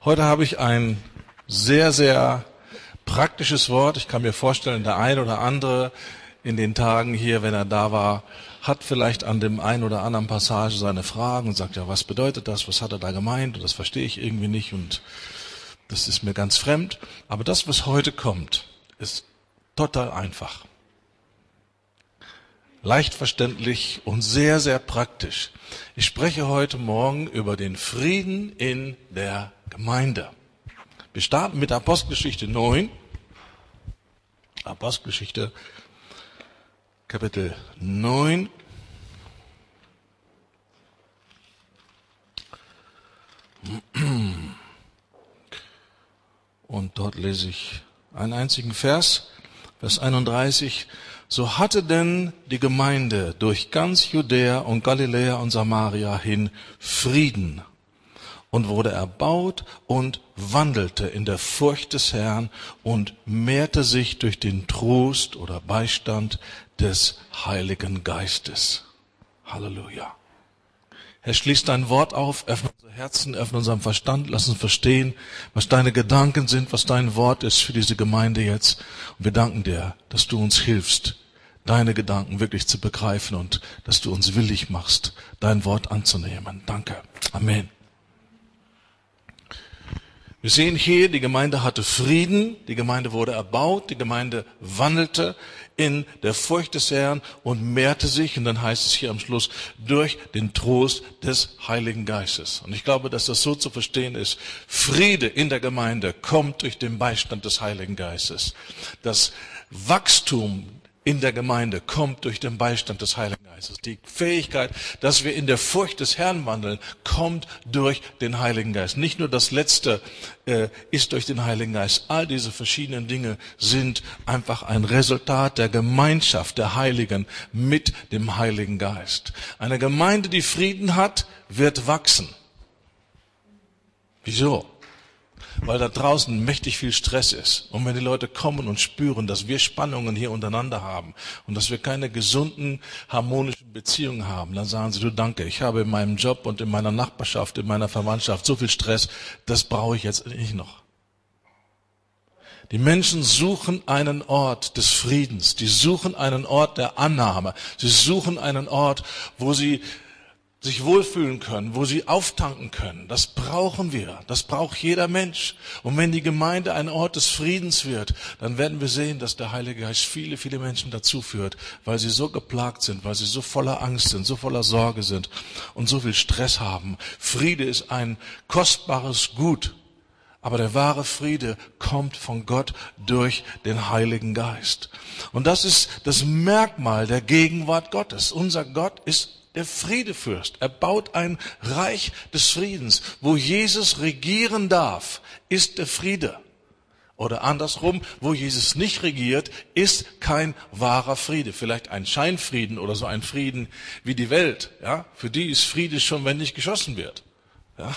Heute habe ich ein sehr, sehr praktisches Wort. Ich kann mir vorstellen, der ein oder andere in den Tagen hier, wenn er da war, hat vielleicht an dem einen oder anderen Passage seine Fragen und sagt, ja, was bedeutet das? Was hat er da gemeint? Und das verstehe ich irgendwie nicht und das ist mir ganz fremd. Aber das, was heute kommt, ist total einfach. Leicht verständlich und sehr, sehr praktisch. Ich spreche heute Morgen über den Frieden in der Gemeinde. Wir starten mit Apostelgeschichte 9. Apostelgeschichte Kapitel 9. Und dort lese ich einen einzigen Vers, Vers 31. So hatte denn die Gemeinde durch ganz Judäa und Galiläa und Samaria hin Frieden und wurde erbaut und wandelte in der Furcht des Herrn und mehrte sich durch den Trost oder Beistand des Heiligen Geistes. Halleluja. Herr, schließ dein Wort auf, öffne unser Herzen, öffne unseren Verstand, lass uns verstehen, was deine Gedanken sind, was dein Wort ist für diese Gemeinde jetzt. Und wir danken dir, dass du uns hilfst, deine Gedanken wirklich zu begreifen und dass du uns willig machst, dein Wort anzunehmen. Danke. Amen. Wir sehen hier, die Gemeinde hatte Frieden, die Gemeinde wurde erbaut, die Gemeinde wandelte in der Furcht des Herrn und mehrte sich, und dann heißt es hier am Schluss, durch den Trost des Heiligen Geistes. Und ich glaube, dass das so zu verstehen ist. Friede in der Gemeinde kommt durch den Beistand des Heiligen Geistes. Das Wachstum in der Gemeinde kommt durch den Beistand des Heiligen Geistes. Die Fähigkeit, dass wir in der Furcht des Herrn wandeln, kommt durch den Heiligen Geist. Nicht nur das Letzte ist durch den Heiligen Geist. All diese verschiedenen Dinge sind einfach ein Resultat der Gemeinschaft der Heiligen mit dem Heiligen Geist. Eine Gemeinde, die Frieden hat, wird wachsen. Wieso? Weil da draußen mächtig viel Stress ist. Und wenn die Leute kommen und spüren, dass wir Spannungen hier untereinander haben und dass wir keine gesunden, harmonischen Beziehungen haben, dann sagen sie, du danke, ich habe in meinem Job und in meiner Nachbarschaft, in meiner Verwandtschaft so viel Stress, das brauche ich jetzt nicht noch. Die Menschen suchen einen Ort des Friedens, die suchen einen Ort der Annahme, sie suchen einen Ort, wo sie sich wohlfühlen können, wo sie auftanken können. Das brauchen wir. Das braucht jeder Mensch. Und wenn die Gemeinde ein Ort des Friedens wird, dann werden wir sehen, dass der Heilige Geist viele, viele Menschen dazu führt, weil sie so geplagt sind, weil sie so voller Angst sind, so voller Sorge sind und so viel Stress haben. Friede ist ein kostbares Gut. Aber der wahre Friede kommt von Gott durch den Heiligen Geist. Und das ist das Merkmal der Gegenwart Gottes. Unser Gott ist der Friedefürst. Er baut ein Reich des Friedens. Wo Jesus regieren darf, ist der Friede. Oder andersrum, wo Jesus nicht regiert, ist kein wahrer Friede. Vielleicht ein Scheinfrieden oder so ein Frieden wie die Welt. Ja? Für die ist Friede schon, wenn nicht geschossen wird. Ja?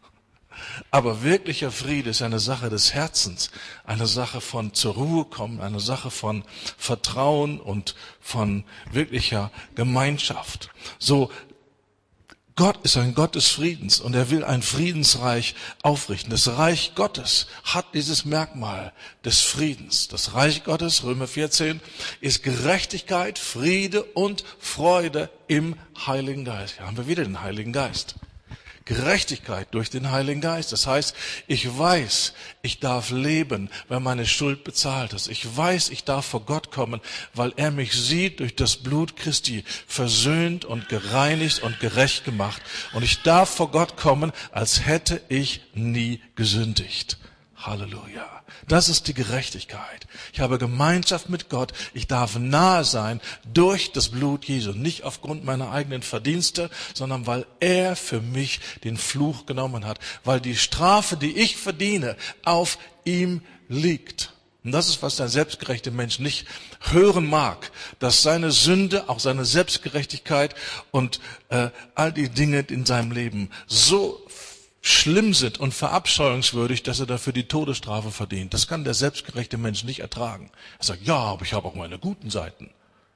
Aber wirklicher Friede ist eine Sache des Herzens, eine Sache von zur Ruhe kommen, eine Sache von Vertrauen und von wirklicher Gemeinschaft. So, Gott ist ein Gott des Friedens und er will ein Friedensreich aufrichten. Das Reich Gottes hat dieses Merkmal des Friedens. Das Reich Gottes, Römer 14, ist Gerechtigkeit, Friede und Freude im Heiligen Geist. Hier haben wir wieder den Heiligen Geist. Gerechtigkeit durch den Heiligen Geist. Das heißt, ich weiß, ich darf leben, weil meine Schuld bezahlt ist. Ich weiß, ich darf vor Gott kommen, weil er mich sieht durch das Blut Christi, versöhnt und gereinigt und gerecht gemacht. Und ich darf vor Gott kommen, als hätte ich nie gesündigt. Halleluja. Das ist die Gerechtigkeit. Ich habe Gemeinschaft mit Gott. Ich darf nahe sein durch das Blut Jesu. Nicht aufgrund meiner eigenen Verdienste, sondern weil er für mich den Fluch genommen hat. Weil die Strafe, die ich verdiene, auf ihm liegt. Und das ist, was der selbstgerechte Mensch nicht hören mag. Dass seine Sünde, auch seine Selbstgerechtigkeit und all die Dinge in seinem Leben so schlimm sind und verabscheuungswürdig, dass er dafür die Todesstrafe verdient. Das kann der selbstgerechte Mensch nicht ertragen. Er sagt, ja, aber ich habe auch meine guten Seiten.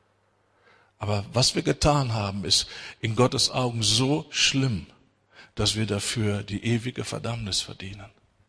Aber was wir getan haben, ist in Gottes Augen so schlimm, dass wir dafür die ewige Verdammnis verdienen.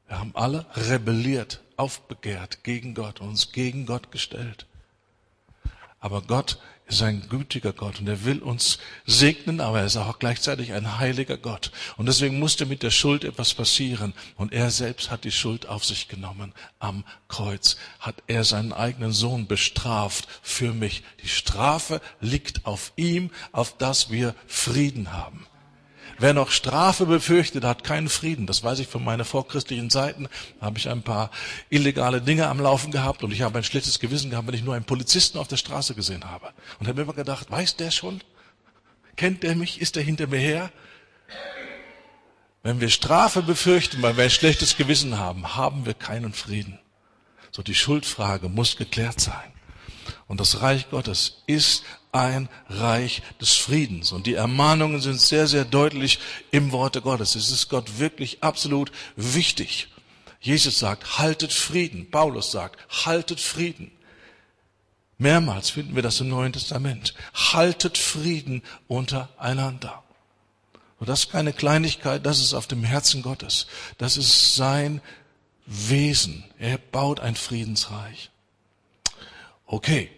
Wir haben alle rebelliert, aufbegehrt gegen Gott, uns gegen Gott gestellt. Aber Gott ist ein gütiger Gott und er will uns segnen, aber er ist auch gleichzeitig ein heiliger Gott. Und deswegen musste mit der Schuld etwas passieren. Und er selbst hat die Schuld auf sich genommen. Am Kreuz hat er seinen eigenen Sohn bestraft für mich. Die Strafe liegt auf ihm, auf dass wir Frieden haben. Wer noch Strafe befürchtet, hat keinen Frieden. Das weiß ich von meinen vorchristlichen Zeiten. Da habe ich ein paar illegale Dinge am Laufen gehabt und ich habe ein schlechtes Gewissen gehabt, wenn ich nur einen Polizisten auf der Straße gesehen habe. Und habe mir immer gedacht, weiß der schon? Kennt der mich? Ist der hinter mir her? Wenn wir Strafe befürchten, weil wir ein schlechtes Gewissen haben, haben wir keinen Frieden. So, die Schuldfrage muss geklärt sein. Und das Reich Gottes ist ein Reich des Friedens. Und die Ermahnungen sind sehr, sehr deutlich im Worte Gottes. Es ist Gott wirklich absolut wichtig. Jesus sagt, haltet Frieden. Paulus sagt, haltet Frieden. Mehrmals finden wir das im Neuen Testament. Haltet Frieden untereinander. Und das ist keine Kleinigkeit, das ist auf dem Herzen Gottes. Das ist sein Wesen. Er baut ein Friedensreich. Okay.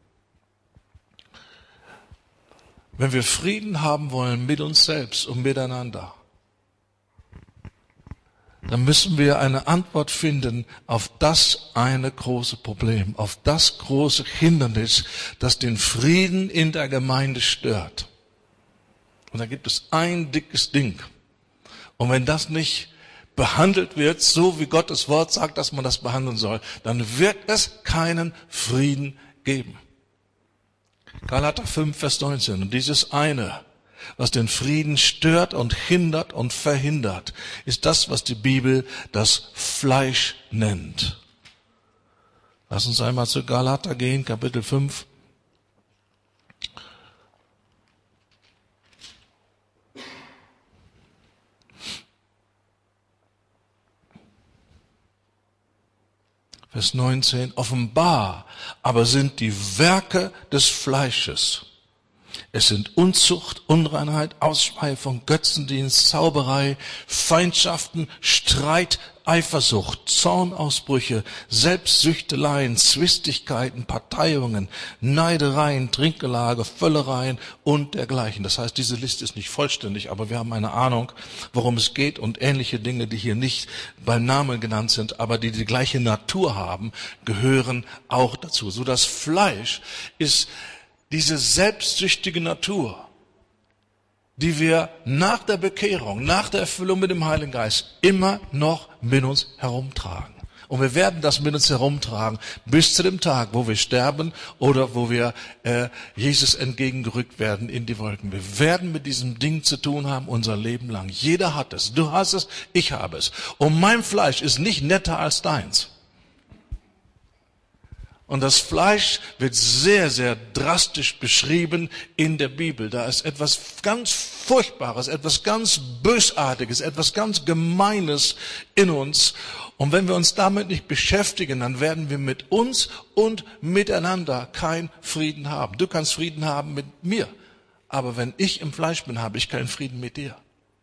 Wenn wir Frieden haben wollen mit uns selbst und miteinander, dann müssen wir eine Antwort finden auf das eine große Problem, auf das große Hindernis, das den Frieden in der Gemeinde stört. Und da gibt es ein dickes Ding. Und wenn das nicht behandelt wird, so wie Gottes Wort sagt, dass man das behandeln soll, dann wird es keinen Frieden geben. Galater 5, Vers 19. Und dieses eine, was den Frieden stört und hindert und verhindert, ist das, was die Bibel das Fleisch nennt. Lass uns einmal zu Galater gehen, Kapitel 5. Vers 19, offenbar aber sind die Werke des Fleisches. Es sind Unzucht, Unreinheit, Ausschweifung, Götzendienst, Zauberei, Feindschaften, Streit, Eifersucht, Zornausbrüche, Selbstsüchteleien, Zwistigkeiten, Parteiungen, Neidereien, Trinkgelage, Völlereien und dergleichen. Das heißt, diese Liste ist nicht vollständig, aber wir haben eine Ahnung, worum es geht und ähnliche Dinge, die hier nicht beim Namen genannt sind, aber die die gleiche Natur haben, gehören auch dazu. So das Fleisch ist diese selbstsüchtige Natur, die wir nach der Bekehrung, nach der Erfüllung mit dem Heiligen Geist immer noch mit uns herumtragen. Und wir werden das mit uns herumtragen bis zu dem Tag, wo wir sterben oder wo wir Jesus entgegengerückt werden in die Wolken. Wir werden mit diesem Ding zu tun haben unser Leben lang. Jeder hat es. Du hast es, ich habe es. Und mein Fleisch ist nicht netter als deins. Und das Fleisch wird sehr, sehr drastisch beschrieben in der Bibel. Da ist etwas ganz Furchtbares, etwas ganz Bösartiges, etwas ganz Gemeines in uns. Und wenn wir uns damit nicht beschäftigen, dann werden wir mit uns und miteinander keinen Frieden haben. Du kannst Frieden haben mit mir, aber wenn ich im Fleisch bin, habe ich keinen Frieden mit dir.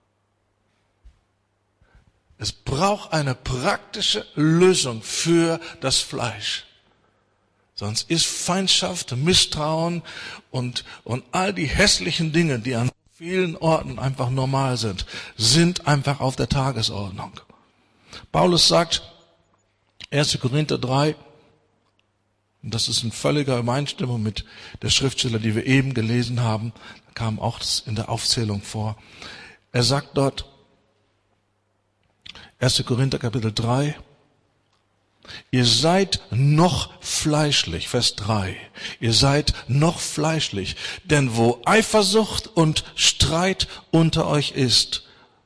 Es braucht eine praktische Lösung für das Fleisch. Sonst ist Feindschaft, Misstrauen und all die hässlichen Dinge, die an vielen Orten einfach normal sind einfach auf der Tagesordnung. Paulus sagt, 1. Korinther 3, und das ist in völliger Übereinstimmung mit der Schriftstelle, die wir eben gelesen haben, da kam auch das in der Aufzählung vor. Er sagt dort, 1. Korinther Kapitel 3, ihr seid noch fleischlich, Vers 3, ihr seid noch fleischlich, denn wo Eifersucht und Streit unter euch ist,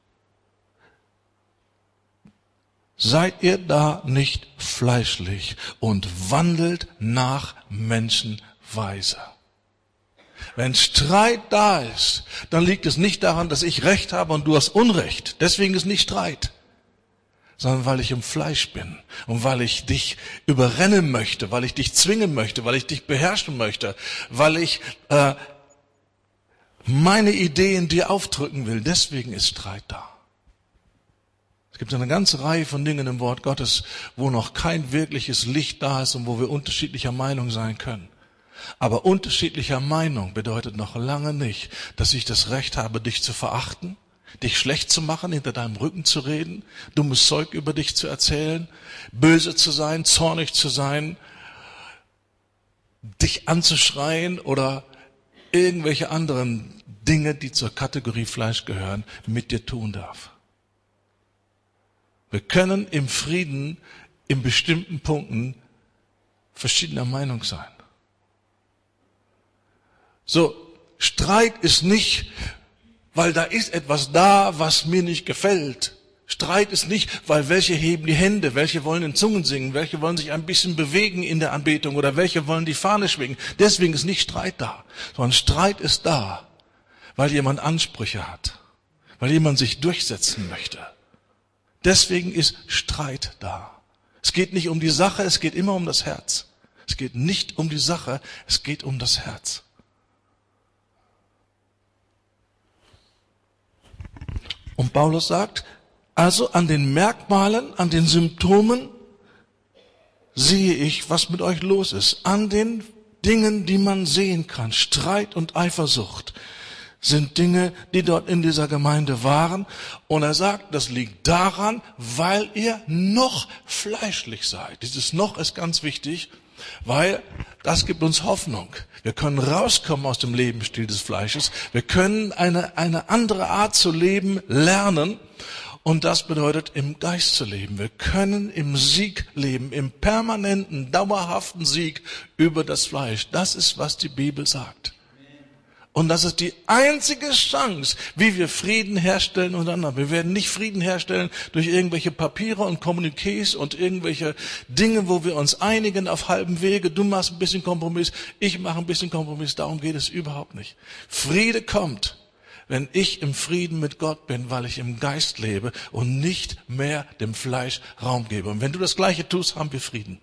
seid ihr da nicht fleischlich und wandelt nach Menschenweise. Wenn Streit da ist, dann liegt es nicht daran, dass ich Recht habe und du hast Unrecht. Deswegen ist nicht Streit. Sondern weil ich im Fleisch bin und weil ich dich überrennen möchte, weil ich dich zwingen möchte, weil ich dich beherrschen möchte, weil ich meine Ideen dir aufdrücken will. Deswegen ist Streit da. Es gibt eine ganze Reihe von Dingen im Wort Gottes, wo noch kein wirkliches Licht da ist und wo wir unterschiedlicher Meinung sein können. Aber unterschiedlicher Meinung bedeutet noch lange nicht, dass ich das Recht habe, dich zu verachten, dich schlecht zu machen, hinter deinem Rücken zu reden, dummes Zeug über dich zu erzählen, böse zu sein, zornig zu sein, dich anzuschreien oder irgendwelche anderen Dinge, die zur Kategorie Fleisch gehören, mit dir tun darf. Wir können im Frieden in bestimmten Punkten verschiedener Meinung sein. So, Streit ist nicht, weil da ist etwas da, was mir nicht gefällt. Streit ist nicht, weil welche heben die Hände, welche wollen in Zungen singen, welche wollen sich ein bisschen bewegen in der Anbetung oder welche wollen die Fahne schwingen. Deswegen ist nicht Streit da, sondern Streit ist da, weil jemand Ansprüche hat, weil jemand sich durchsetzen möchte. Deswegen ist Streit da. Es geht nicht um die Sache, es geht immer um das Herz. Es geht nicht um die Sache, es geht um das Herz. Und Paulus sagt, also an den Merkmalen, an den Symptomen sehe ich, was mit euch los ist. An den Dingen, die man sehen kann. Streit und Eifersucht sind Dinge, die dort in dieser Gemeinde waren. Und er sagt, das liegt daran, weil ihr noch fleischlich seid. Dieses noch ist ganz wichtig, weil das gibt uns Hoffnung. Wir können rauskommen aus dem Lebensstil des Fleisches. Wir können eine andere Art zu leben lernen. Und das bedeutet, im Geist zu leben. Wir können im Sieg leben, im permanenten, dauerhaften Sieg über das Fleisch. Das ist, was die Bibel sagt. Und das ist die einzige Chance, wie wir Frieden herstellen untereinander. Wir werden nicht Frieden herstellen durch irgendwelche Papiere und Kommuniqués und irgendwelche Dinge, wo wir uns einigen auf halbem Wege. Du machst ein bisschen Kompromiss, ich mache ein bisschen Kompromiss. Darum geht es überhaupt nicht. Friede kommt, wenn ich im Frieden mit Gott bin, weil ich im Geist lebe und nicht mehr dem Fleisch Raum gebe. Und wenn du das Gleiche tust, haben wir Frieden.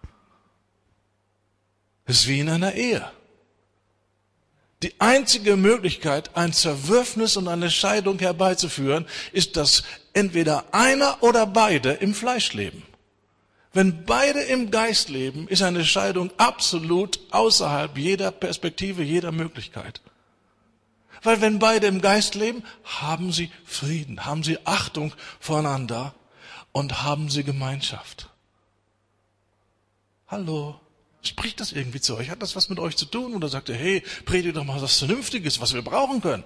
Es ist wie in einer Ehe. Die einzige Möglichkeit, ein Zerwürfnis und eine Scheidung herbeizuführen, ist, dass entweder einer oder beide im Fleisch leben. Wenn beide im Geist leben, ist eine Scheidung absolut außerhalb jeder Perspektive, jeder Möglichkeit. Weil wenn beide im Geist leben, haben sie Frieden, haben sie Achtung voneinander und haben sie Gemeinschaft. Hallo? Spricht das irgendwie zu euch? Hat das was mit euch zu tun? Oder sagt ihr, hey, predigt doch mal was Vernünftiges, was wir brauchen können?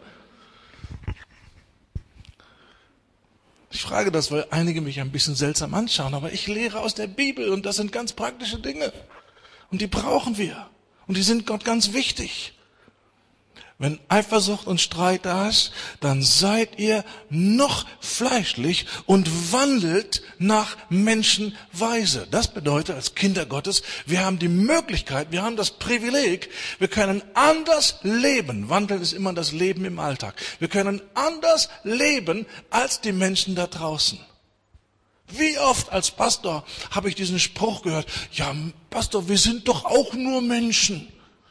Ich frage das, weil einige mich ein bisschen seltsam anschauen, aber ich lehre aus der Bibel und das sind ganz praktische Dinge. Und die brauchen wir. Und die sind Gott ganz wichtig. Wenn Eifersucht und Streit da ist, dann seid ihr noch fleischlich und wandelt nach Menschenweise. Das bedeutet, als Kinder Gottes, wir haben die Möglichkeit, wir haben das Privileg, wir können anders leben. Wandeln ist immer das Leben im Alltag. Wir können anders leben als die Menschen da draußen. Wie oft als Pastor habe ich diesen Spruch gehört, ja, Pastor, wir sind doch auch nur Menschen.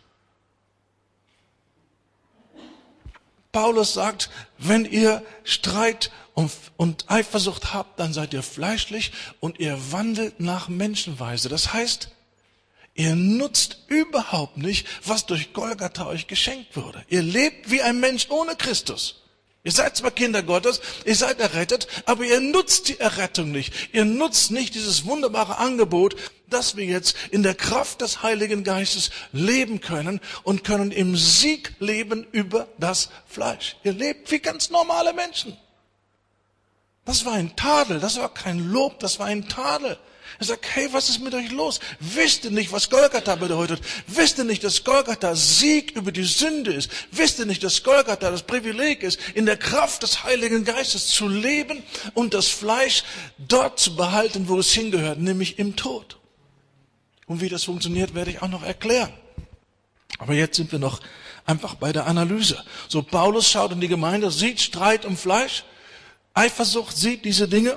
Paulus sagt, wenn ihr Streit und Eifersucht habt, dann seid ihr fleischlich und ihr wandelt nach Menschenweise. Das heißt, ihr nutzt überhaupt nicht, was durch Golgatha euch geschenkt wurde. Ihr lebt wie ein Mensch ohne Christus. Ihr seid zwar Kinder Gottes, ihr seid errettet, aber ihr nutzt die Errettung nicht. Ihr nutzt nicht dieses wunderbare Angebot, dass wir jetzt in der Kraft des Heiligen Geistes leben können und können im Sieg leben über das Fleisch. Ihr lebt wie ganz normale Menschen. Das war ein Tadel, das war kein Lob, das war ein Tadel. Er sagt, hey, was ist mit euch los? Wisst ihr nicht, was Golgatha bedeutet? Wisst ihr nicht, dass Golgatha Sieg über die Sünde ist? Wisst ihr nicht, dass Golgatha das Privileg ist, in der Kraft des Heiligen Geistes zu leben und das Fleisch dort zu behalten, wo es hingehört, nämlich im Tod? Und wie das funktioniert, werde ich auch noch erklären. Aber jetzt sind wir noch einfach bei der Analyse. So, Paulus schaut in die Gemeinde, sieht Streit um Fleisch, Eifersucht, sieht diese Dinge.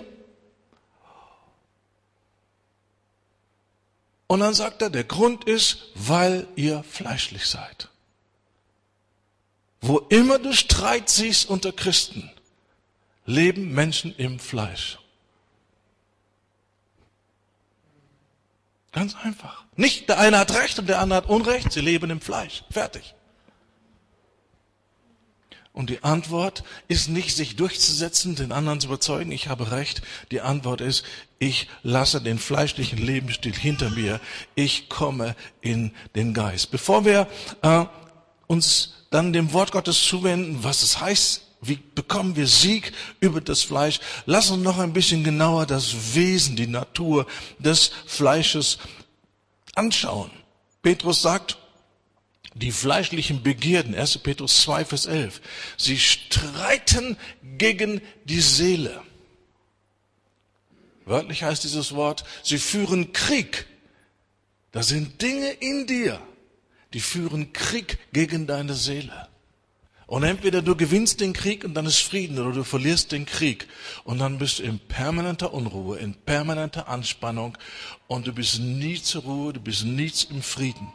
Und dann sagt er, der Grund ist, weil ihr fleischlich seid. Wo immer du Streit siehst unter Christen, leben Menschen im Fleisch. Ganz einfach. Nicht der eine hat Recht und der andere hat Unrecht. Sie leben im Fleisch. Fertig. Und die Antwort ist nicht, sich durchzusetzen, den anderen zu überzeugen, ich habe Recht. Die Antwort ist, ich lasse den fleischlichen Lebensstil hinter mir. Ich komme in den Geist. Bevor wir uns dann dem Wort Gottes zuwenden, was es heißt, wie bekommen wir Sieg über das Fleisch, lass uns noch ein bisschen genauer das Wesen, die Natur des Fleisches anschauen. Petrus sagt, die fleischlichen Begierden, 1. Petrus 2, Vers 11, sie streiten gegen die Seele. Wörtlich heißt dieses Wort, sie führen Krieg. Da sind Dinge in dir, die führen Krieg gegen deine Seele. Und entweder du gewinnst den Krieg und dann ist Frieden, oder du verlierst den Krieg. Und dann bist du in permanenter Unruhe, in permanenter Anspannung und du bist nie zur Ruhe, du bist nie im Frieden.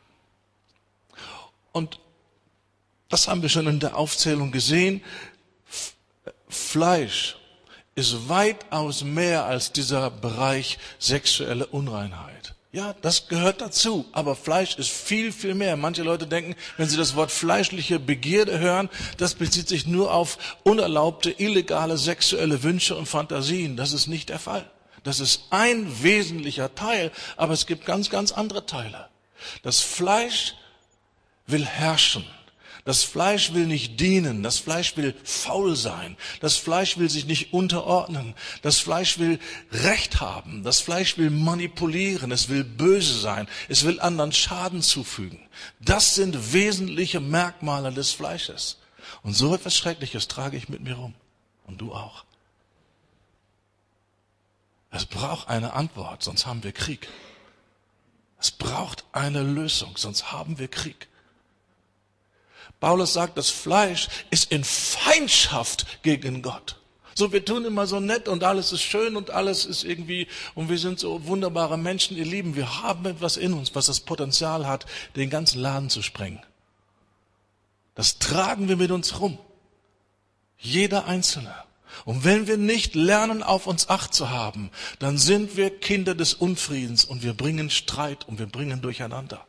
Und das haben wir schon in der Aufzählung gesehen. Fleisch ist weitaus mehr als dieser Bereich sexuelle Unreinheit. Ja, das gehört dazu. Aber Fleisch ist viel, viel mehr. Manche Leute denken, wenn sie das Wort fleischliche Begierde hören, das bezieht sich nur auf unerlaubte, illegale sexuelle Wünsche und Fantasien. Das ist nicht der Fall. Das ist ein wesentlicher Teil, aber es gibt ganz, ganz andere Teile. Das Fleisch will herrschen. Das Fleisch will nicht dienen. Das Fleisch will faul sein. Das Fleisch will sich nicht unterordnen. Das Fleisch will Recht haben. Das Fleisch will manipulieren. Es will böse sein. Es will anderen Schaden zufügen. Das sind wesentliche Merkmale des Fleisches. Und so etwas Schreckliches trage ich mit mir rum. Und du auch. Es braucht eine Antwort, sonst haben wir Krieg. Es braucht eine Lösung, sonst haben wir Krieg. Paulus sagt, das Fleisch ist in Feindschaft gegen Gott. So, wir tun immer so nett und alles ist schön und alles ist irgendwie, und wir sind so wunderbare Menschen, ihr Lieben, wir haben etwas in uns, was das Potenzial hat, den ganzen Laden zu sprengen. Das tragen wir mit uns rum. Jeder Einzelne. Und wenn wir nicht lernen, auf uns Acht zu haben, dann sind wir Kinder des Unfriedens und wir bringen Streit und wir bringen Durcheinander.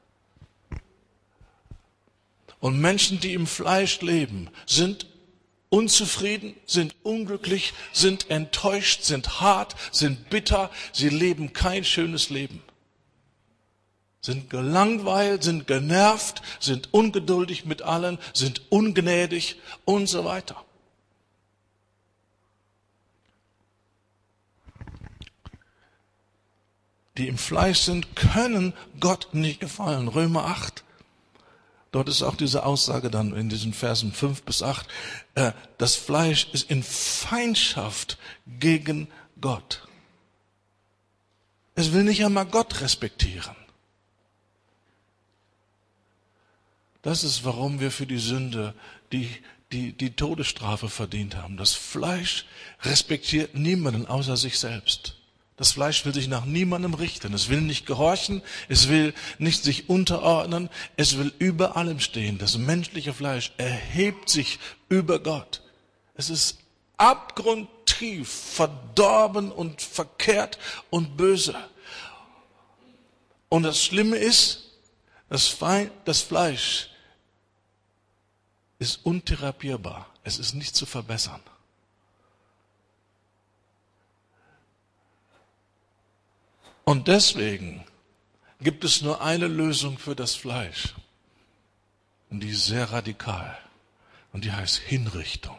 Und Menschen, die im Fleisch leben, sind unzufrieden, sind unglücklich, sind enttäuscht, sind hart, sind bitter. Sie leben kein schönes Leben. Sind gelangweilt, sind genervt, sind ungeduldig mit allen, sind ungnädig und so weiter. Die im Fleisch sind, können Gott nicht gefallen. Römer 8. Dort ist auch diese Aussage dann in diesen Versen 5 bis 8. Das Fleisch ist in Feindschaft gegen Gott. Es will nicht einmal Gott respektieren. Das ist, warum wir für die Sünde die Todesstrafe verdient haben. Das Fleisch respektiert niemanden außer sich selbst. Das Fleisch will sich nach niemandem richten. Es will nicht gehorchen. Es will nicht sich unterordnen. Es will über allem stehen. Das menschliche Fleisch erhebt sich über Gott. Es ist abgrundtief verdorben und verkehrt und böse. Und das Schlimme ist, das Fleisch ist untherapierbar. Es ist nicht zu verbessern. Und deswegen gibt es nur eine Lösung für das Fleisch. Und die ist sehr radikal. Und die heißt Hinrichtung.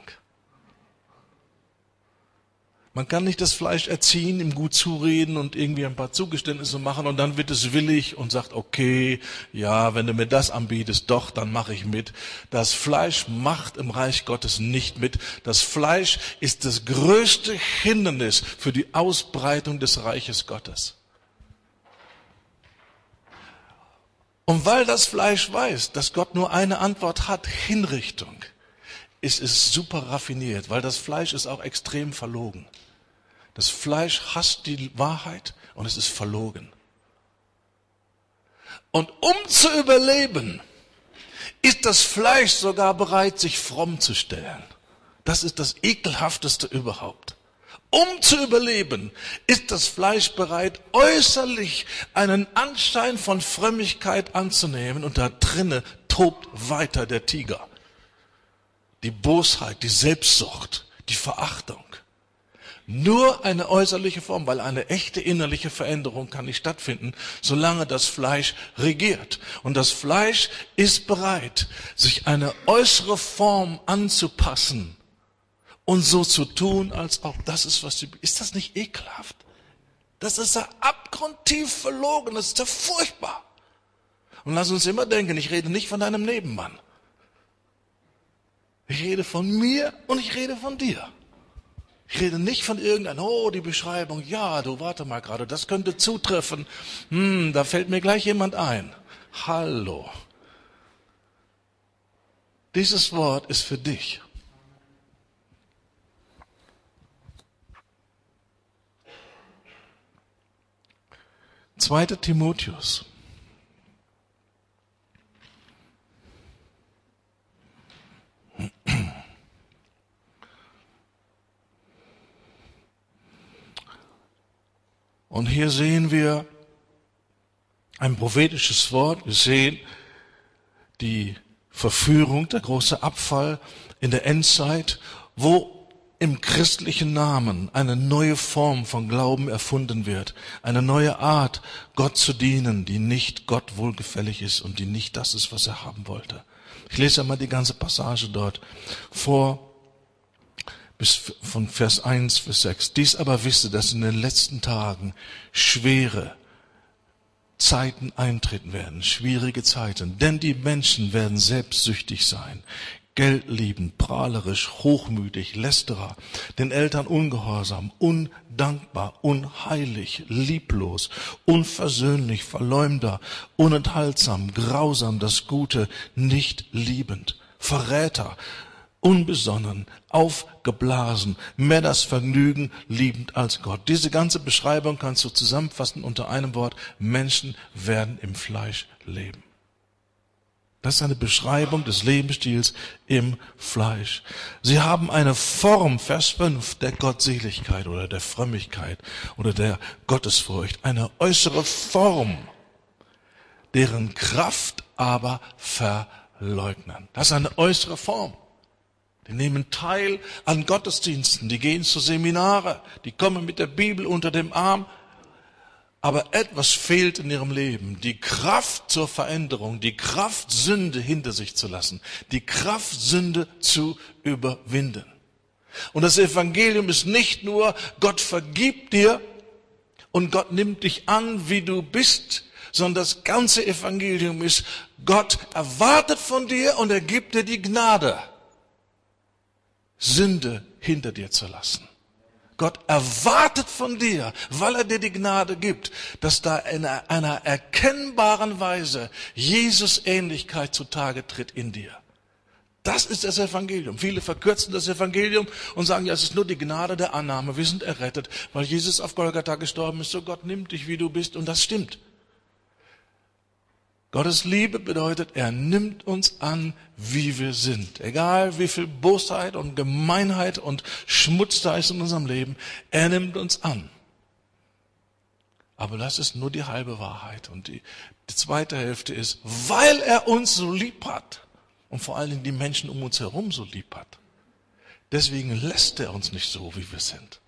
Man kann nicht das Fleisch erziehen, ihm gut zureden und irgendwie ein paar Zugeständnisse machen und dann wird es willig und sagt, okay, ja, wenn du mir das anbietest, doch, dann mache ich mit. Das Fleisch macht im Reich Gottes nicht mit. Das Fleisch ist das größte Hindernis für die Ausbreitung des Reiches Gottes. Und weil das Fleisch weiß, dass Gott nur eine Antwort hat, Hinrichtung, ist es super raffiniert, weil das Fleisch ist auch extrem verlogen. Das Fleisch hasst die Wahrheit und es ist verlogen. Und um zu überleben, ist das Fleisch sogar bereit, sich fromm zu stellen. Das ist das Ekelhafteste überhaupt. Um zu überleben, ist das Fleisch bereit, äußerlich einen Anschein von Frömmigkeit anzunehmen, und da drinnen tobt weiter der Tiger. Die Bosheit, die Selbstsucht, die Verachtung. Nur eine äußerliche Form, weil eine echte innerliche Veränderung kann nicht stattfinden, solange das Fleisch regiert. Und das Fleisch ist bereit, sich eine äußere Form anzupassen und so zu tun, als ob das ist, was sie... Ist das nicht ekelhaft? Das ist ja abgrundtief verlogen, das ist ja furchtbar. Und lass uns immer denken, ich rede nicht von deinem Nebenmann. Ich rede von mir und ich rede von dir. Ich rede nicht von irgendeinem, die Beschreibung, ja, du warte mal gerade, das könnte zutreffen. Da fällt mir gleich jemand ein. Hallo. Dieses Wort ist für dich. 2. Timotheus. Und hier sehen wir ein prophetisches Wort. Wir sehen die Verführung, der große Abfall in der Endzeit, wo im christlichen Namen eine neue Form von Glauben erfunden wird. Eine neue Art, Gott zu dienen, die nicht Gott wohlgefällig ist und die nicht das ist, was er haben wollte. Ich lese einmal die ganze Passage dort vor, bis von Vers 1 bis 6. Dies aber wisse, dass in den letzten Tagen schwere Zeiten eintreten werden, schwierige Zeiten. Denn die Menschen werden selbstsüchtig sein, geldliebend, prahlerisch, hochmütig, lästerer, den Eltern ungehorsam, undankbar, unheilig, lieblos, unversöhnlich, Verleumder, unenthaltsam, grausam, das Gute nicht liebend, Verräter, unbesonnen, aufgeblasen, mehr das Vergnügen liebend als Gott. Diese ganze Beschreibung kannst du zusammenfassen unter einem Wort: Menschen werden im Fleisch leben. Das ist eine Beschreibung des Lebensstils im Fleisch. Sie haben eine Form, Vers 5, der Gottseligkeit oder der Frömmigkeit oder der Gottesfurcht. Eine äußere Form, deren Kraft aber verleugnen. Das ist eine äußere Form. Die nehmen teil an Gottesdiensten, die gehen zu Seminare, die kommen mit der Bibel unter dem Arm. Aber etwas fehlt in ihrem Leben. Die Kraft zur Veränderung, die Kraft, Sünde hinter sich zu lassen, die Kraft, Sünde zu überwinden. Und das Evangelium ist nicht nur, Gott vergibt dir und Gott nimmt dich an, wie du bist, sondern das ganze Evangelium ist, Gott erwartet von dir und er gibt dir die Gnade, Sünde hinter dir zu lassen. Gott erwartet von dir, weil er dir die Gnade gibt, dass da in einer erkennbaren Weise Jesus-Ähnlichkeit zutage tritt in dir. Das ist das Evangelium. Viele verkürzen das Evangelium und sagen, ja, es ist nur die Gnade der Annahme. Wir sind errettet, weil Jesus auf Golgatha gestorben ist. So Gott nimmt dich, wie du bist. Und das stimmt. Gottes Liebe bedeutet, er nimmt uns an, wie wir sind. Egal wie viel Bosheit und Gemeinheit und Schmutz da ist in unserem Leben, er nimmt uns an. Aber das ist nur die halbe Wahrheit. Und die zweite Hälfte ist, weil er uns so lieb hat und vor allen Dingen die Menschen um uns herum so lieb hat. Deswegen lässt er uns nicht so, wie wir sind.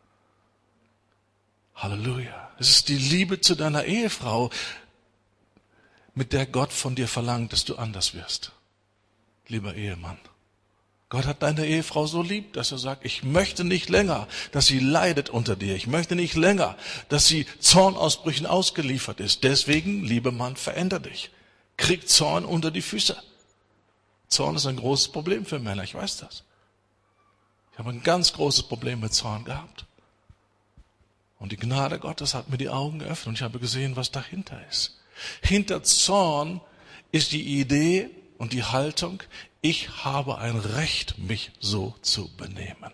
Halleluja. Es ist die Liebe zu deiner Ehefrau, mit der Gott von dir verlangt, dass du anders wirst. Lieber Ehemann, Gott hat deine Ehefrau so lieb, dass er sagt, ich möchte nicht länger, dass sie leidet unter dir. Ich möchte nicht länger, dass sie Zornausbrüchen ausgeliefert ist. Deswegen, lieber Mann, veränder dich. Krieg Zorn unter die Füße. Zorn ist ein großes Problem für Männer, ich weiß das. Ich habe ein ganz großes Problem mit Zorn gehabt. Und die Gnade Gottes hat mir die Augen geöffnet und ich habe gesehen, was dahinter ist. Hinter Zorn ist die Idee und die Haltung, ich habe ein Recht, mich so zu benehmen.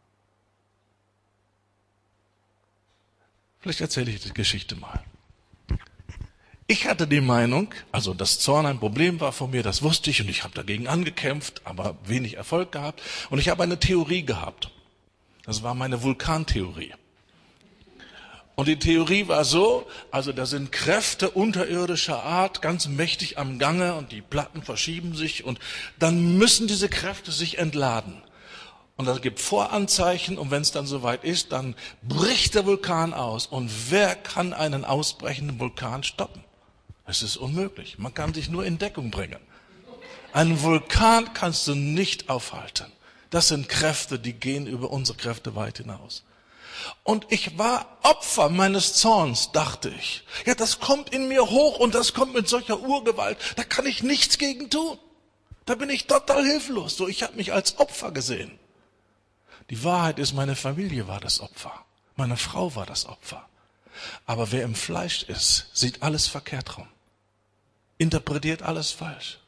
Vielleicht erzähle ich die Geschichte mal. Ich hatte die Meinung, also dass Zorn ein Problem war von mir, das wusste ich und ich habe dagegen angekämpft, aber wenig Erfolg gehabt. Und ich habe eine Theorie gehabt. Das war meine Vulkantheorie. Und die Theorie war so, also da sind Kräfte unterirdischer Art ganz mächtig am Gange und die Platten verschieben sich und dann müssen diese Kräfte sich entladen. Und das gibt Voranzeichen und wenn es dann soweit ist, dann bricht der Vulkan aus. Und wer kann einen ausbrechenden Vulkan stoppen? Es ist unmöglich. Man kann sich nur in Deckung bringen. Einen Vulkan kannst du nicht aufhalten. Das sind Kräfte, die gehen über unsere Kräfte weit hinaus. Und ich war Opfer meines Zorns, dachte ich. Ja, das kommt in mir hoch und das kommt mit solcher Urgewalt. Da kann ich nichts gegen tun. Da bin ich total hilflos. So, ich habe mich als Opfer gesehen. Die Wahrheit ist, meine Familie war das Opfer. Meine Frau war das Opfer. Aber wer im Fleisch ist, sieht alles verkehrt rum. Interpretiert alles falsch.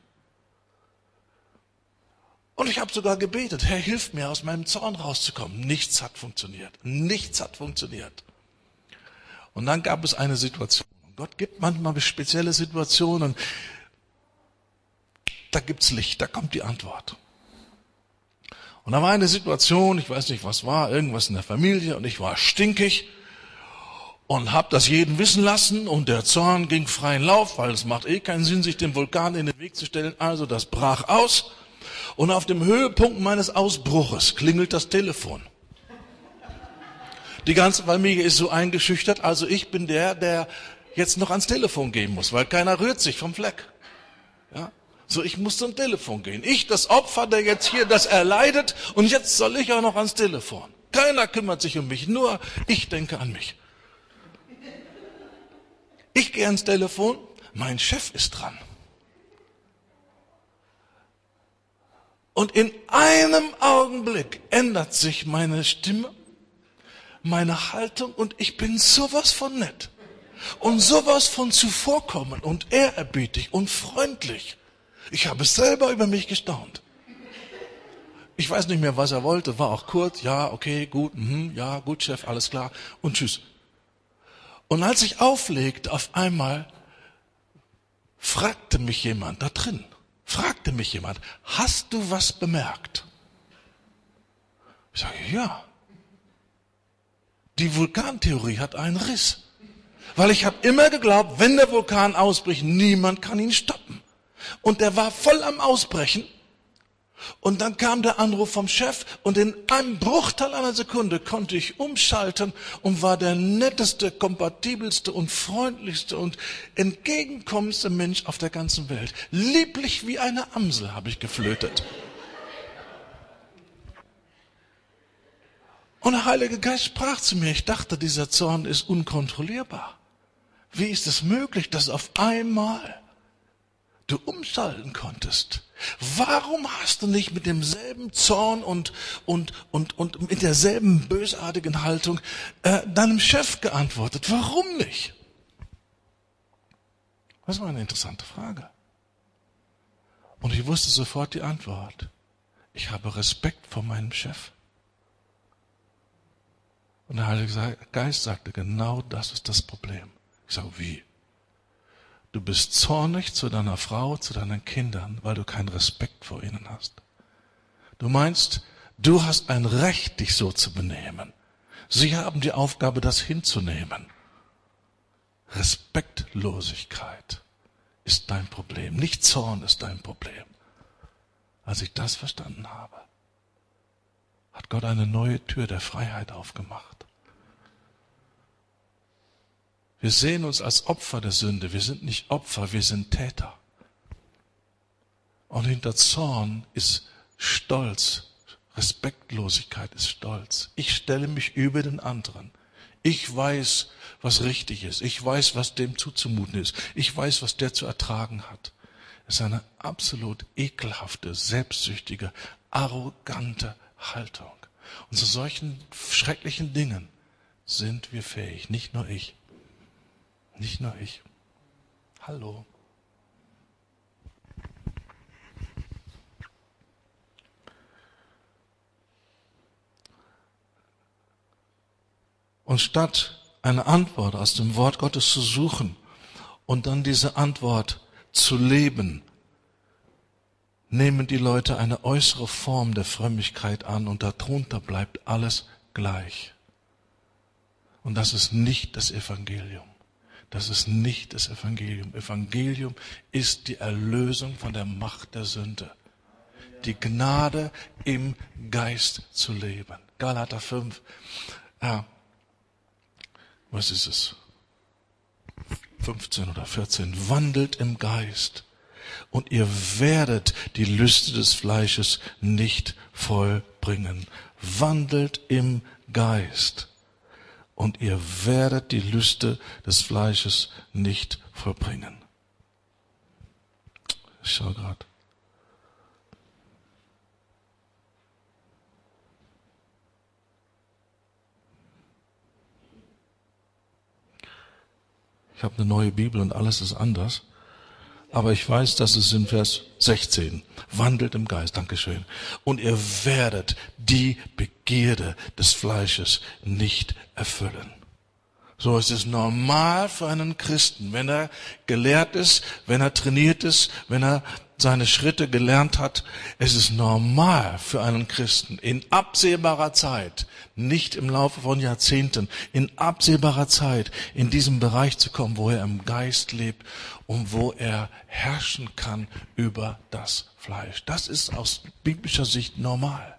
Und ich habe sogar gebetet, Herr, hilf mir, aus meinem Zorn rauszukommen. Nichts hat funktioniert. Nichts hat funktioniert. Und dann gab es eine Situation. Gott gibt manchmal spezielle Situationen. Da gibt's Licht, da kommt die Antwort. Und da war eine Situation, ich weiß nicht, was war, irgendwas in der Familie und ich war stinkig und habe das jeden wissen lassen und der Zorn ging freien Lauf, weil es macht keinen Sinn, sich dem Vulkan in den Weg zu stellen. Also das brach aus. Und auf dem Höhepunkt meines Ausbruches klingelt das Telefon. Die ganze Familie ist so eingeschüchtert, also ich bin der jetzt noch ans Telefon gehen muss, weil keiner rührt sich vom Fleck. Ja? So, ich muss zum Telefon gehen. Ich, das Opfer, der jetzt hier das erleidet und jetzt soll ich auch noch ans Telefon. Keiner kümmert sich um mich, nur ich denke an mich. Ich gehe ans Telefon, mein Chef ist dran. Und in einem Augenblick ändert sich meine Stimme, meine Haltung und ich bin sowas von nett und sowas von zuvorkommend und ehrerbietig und freundlich. Ich habe selber über mich gestaunt. Ich weiß nicht mehr, was er wollte, war auch kurz, ja, okay, gut, ja, gut, Chef, alles klar und tschüss. Und als ich auflegte, auf einmal fragte mich jemand da drin, hast du was bemerkt? Ich sage, ja. Die Vulkantheorie hat einen Riss. Weil ich habe immer geglaubt, wenn der Vulkan ausbricht, niemand kann ihn stoppen. Und der war voll am Ausbrechen. Und dann kam der Anruf vom Chef und in einem Bruchteil einer Sekunde konnte ich umschalten und war der netteste, kompatibelste und freundlichste und entgegenkommendste Mensch auf der ganzen Welt. Lieblich wie eine Amsel habe ich geflötet. Und der Heilige Geist sprach zu mir, ich dachte, dieser Zorn ist unkontrollierbar. Wie ist es möglich, dass auf einmal du umschalten konntest? Warum hast du nicht mit demselben Zorn und mit derselben bösartigen Haltung deinem Chef geantwortet? Warum nicht? Das war eine interessante Frage. Und ich wusste sofort die Antwort. Ich habe Respekt vor meinem Chef. Und der Heilige Geist sagte, genau das ist das Problem. Ich sage, wie? Du bist zornig zu deiner Frau, zu deinen Kindern, weil du keinen Respekt vor ihnen hast. Du meinst, du hast ein Recht, dich so zu benehmen. Sie haben die Aufgabe, das hinzunehmen. Respektlosigkeit ist dein Problem, nicht Zorn ist dein Problem. Als ich das verstanden habe, hat Gott eine neue Tür der Freiheit aufgemacht. Wir sehen uns als Opfer der Sünde. Wir sind nicht Opfer, wir sind Täter. Und hinter Zorn ist Stolz. Respektlosigkeit ist Stolz. Ich stelle mich über den anderen. Ich weiß, was richtig ist. Ich weiß, was dem zuzumuten ist. Ich weiß, was der zu ertragen hat. Es ist eine absolut ekelhafte, selbstsüchtige, arrogante Haltung. Und zu solchen schrecklichen Dingen sind wir fähig, nicht nur ich. Nicht nur ich. Hallo. Und statt eine Antwort aus dem Wort Gottes zu suchen und dann diese Antwort zu leben, nehmen die Leute eine äußere Form der Frömmigkeit an und darunter bleibt alles gleich. Und das ist nicht das Evangelium. Das ist nicht das Evangelium. Evangelium ist die Erlösung von der Macht der Sünde. Die Gnade im Geist zu leben. Galater 5. Was ist es? 15 oder 14. Wandelt im Geist. Und ihr werdet die Lüste des Fleisches nicht vollbringen. Wandelt im Geist. Und ihr werdet die Lüste des Fleisches nicht vollbringen. Ich schaue gerade. Ich habe eine neue Bibel und alles ist anders. Aber ich weiß, dass es in Vers 16 wandelt im Geist. Dankeschön. Und ihr werdet die Begierde des Fleisches nicht erfüllen. So ist es normal für einen Christen, wenn er gelehrt ist, wenn er trainiert ist, wenn er seine Schritte gelernt hat. Es ist normal für einen Christen in absehbarer Zeit, nicht im Laufe von Jahrzehnten, in absehbarer Zeit in diesem Bereich zu kommen, wo er im Geist lebt und wo er herrschen kann über das Fleisch. Das ist aus biblischer Sicht normal.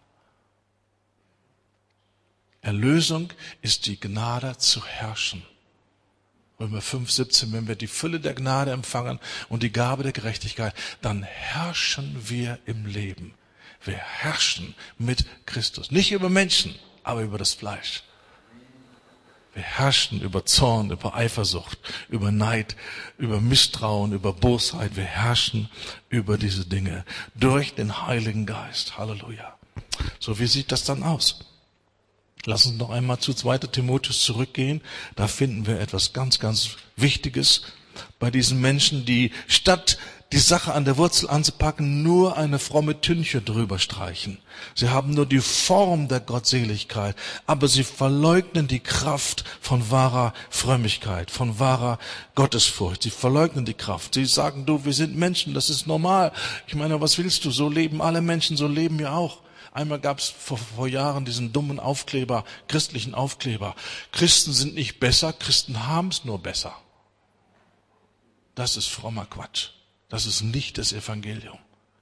Erlösung ist die Gnade zu herrschen. Römer 5,17, wenn wir die Fülle der Gnade empfangen und die Gabe der Gerechtigkeit, dann herrschen wir im Leben. Wir herrschen mit Christus. Nicht über Menschen, aber über das Fleisch. Wir herrschen über Zorn, über Eifersucht, über Neid, über Misstrauen, über Bosheit. Wir herrschen über diese Dinge durch den Heiligen Geist. Halleluja. So, wie sieht das dann aus? Lass uns noch einmal zu 2. Timotheus zurückgehen. Da finden wir etwas ganz, ganz Wichtiges bei diesen Menschen, die statt die Sache an der Wurzel anzupacken, nur eine fromme Tünche drüber streichen. Sie haben nur die Form der Gottseligkeit, aber sie verleugnen die Kraft von wahrer Frömmigkeit, von wahrer Gottesfurcht. Sie verleugnen die Kraft. Sie sagen, du, wir sind Menschen, das ist normal. Ich meine, was willst du? So leben alle Menschen, so leben wir auch. Einmal gab es vor Jahren diesen dummen Aufkleber, christlichen Aufkleber. Christen sind nicht besser, Christen haben es nur besser. Das ist frommer Quatsch. Das ist nicht das Evangelium.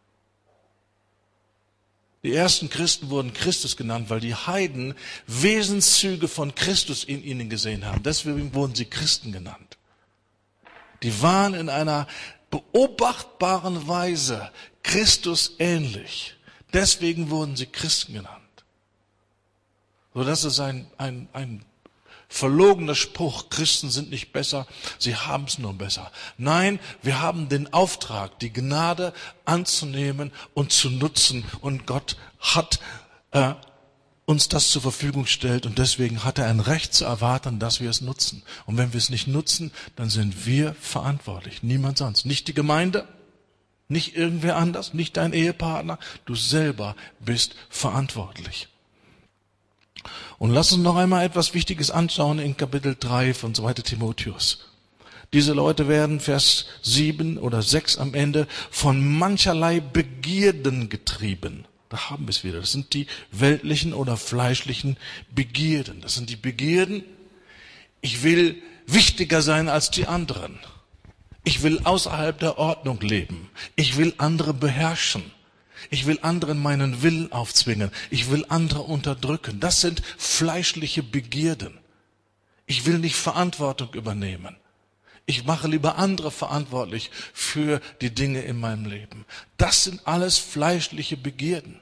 Die ersten Christen wurden Christus genannt, weil die Heiden Wesenszüge von Christus in ihnen gesehen haben. Deswegen wurden sie Christen genannt. Die waren in einer beobachtbaren Weise Christus ähnlich. Deswegen wurden sie Christen genannt. So, das ist ein verlogener Spruch. Christen sind nicht besser, sie haben es nur besser. Nein, wir haben den Auftrag, die Gnade anzunehmen und zu nutzen. Und Gott hat uns das zur Verfügung gestellt und deswegen hat er ein Recht zu erwarten, dass wir es nutzen. Und wenn wir es nicht nutzen, dann sind wir verantwortlich, niemand sonst. Nicht die Gemeinde, nicht irgendwer anders, nicht dein Ehepartner, du selber bist verantwortlich. Und lass uns noch einmal etwas Wichtiges anschauen in Kapitel 3 von 2. Timotheus. Diese Leute werden, Vers 7 oder 6 am Ende, von mancherlei Begierden getrieben. Da haben wir es wieder. Das sind die weltlichen oder fleischlichen Begierden. Das sind die Begierden, ich will wichtiger sein als die anderen. Ich will außerhalb der Ordnung leben. Ich will andere beherrschen. Ich will anderen meinen Willen aufzwingen. Ich will andere unterdrücken. Das sind fleischliche Begierden. Ich will nicht Verantwortung übernehmen. Ich mache lieber andere verantwortlich für die Dinge in meinem Leben. Das sind alles fleischliche Begierden.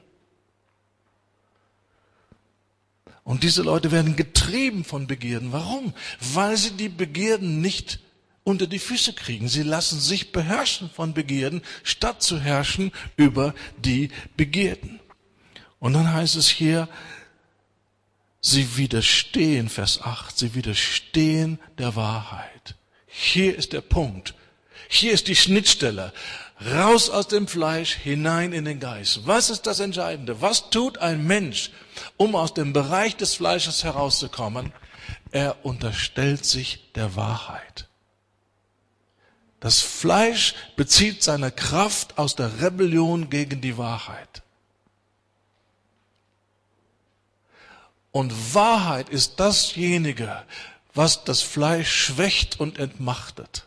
Und diese Leute werden getrieben von Begierden. Warum? Weil sie die Begierden nicht unter die Füße kriegen. Sie lassen sich beherrschen von Begierden, statt zu herrschen über die Begierden. Und dann heißt es hier, sie widerstehen, Vers 8, sie widerstehen der Wahrheit. Hier ist der Punkt. Hier ist die Schnittstelle. Raus aus dem Fleisch, hinein in den Geist. Was ist das Entscheidende? Was tut ein Mensch, um aus dem Bereich des Fleisches herauszukommen? Er unterstellt sich der Wahrheit. Das Fleisch bezieht seine Kraft aus der Rebellion gegen die Wahrheit. Und Wahrheit ist dasjenige, was das Fleisch schwächt und entmachtet.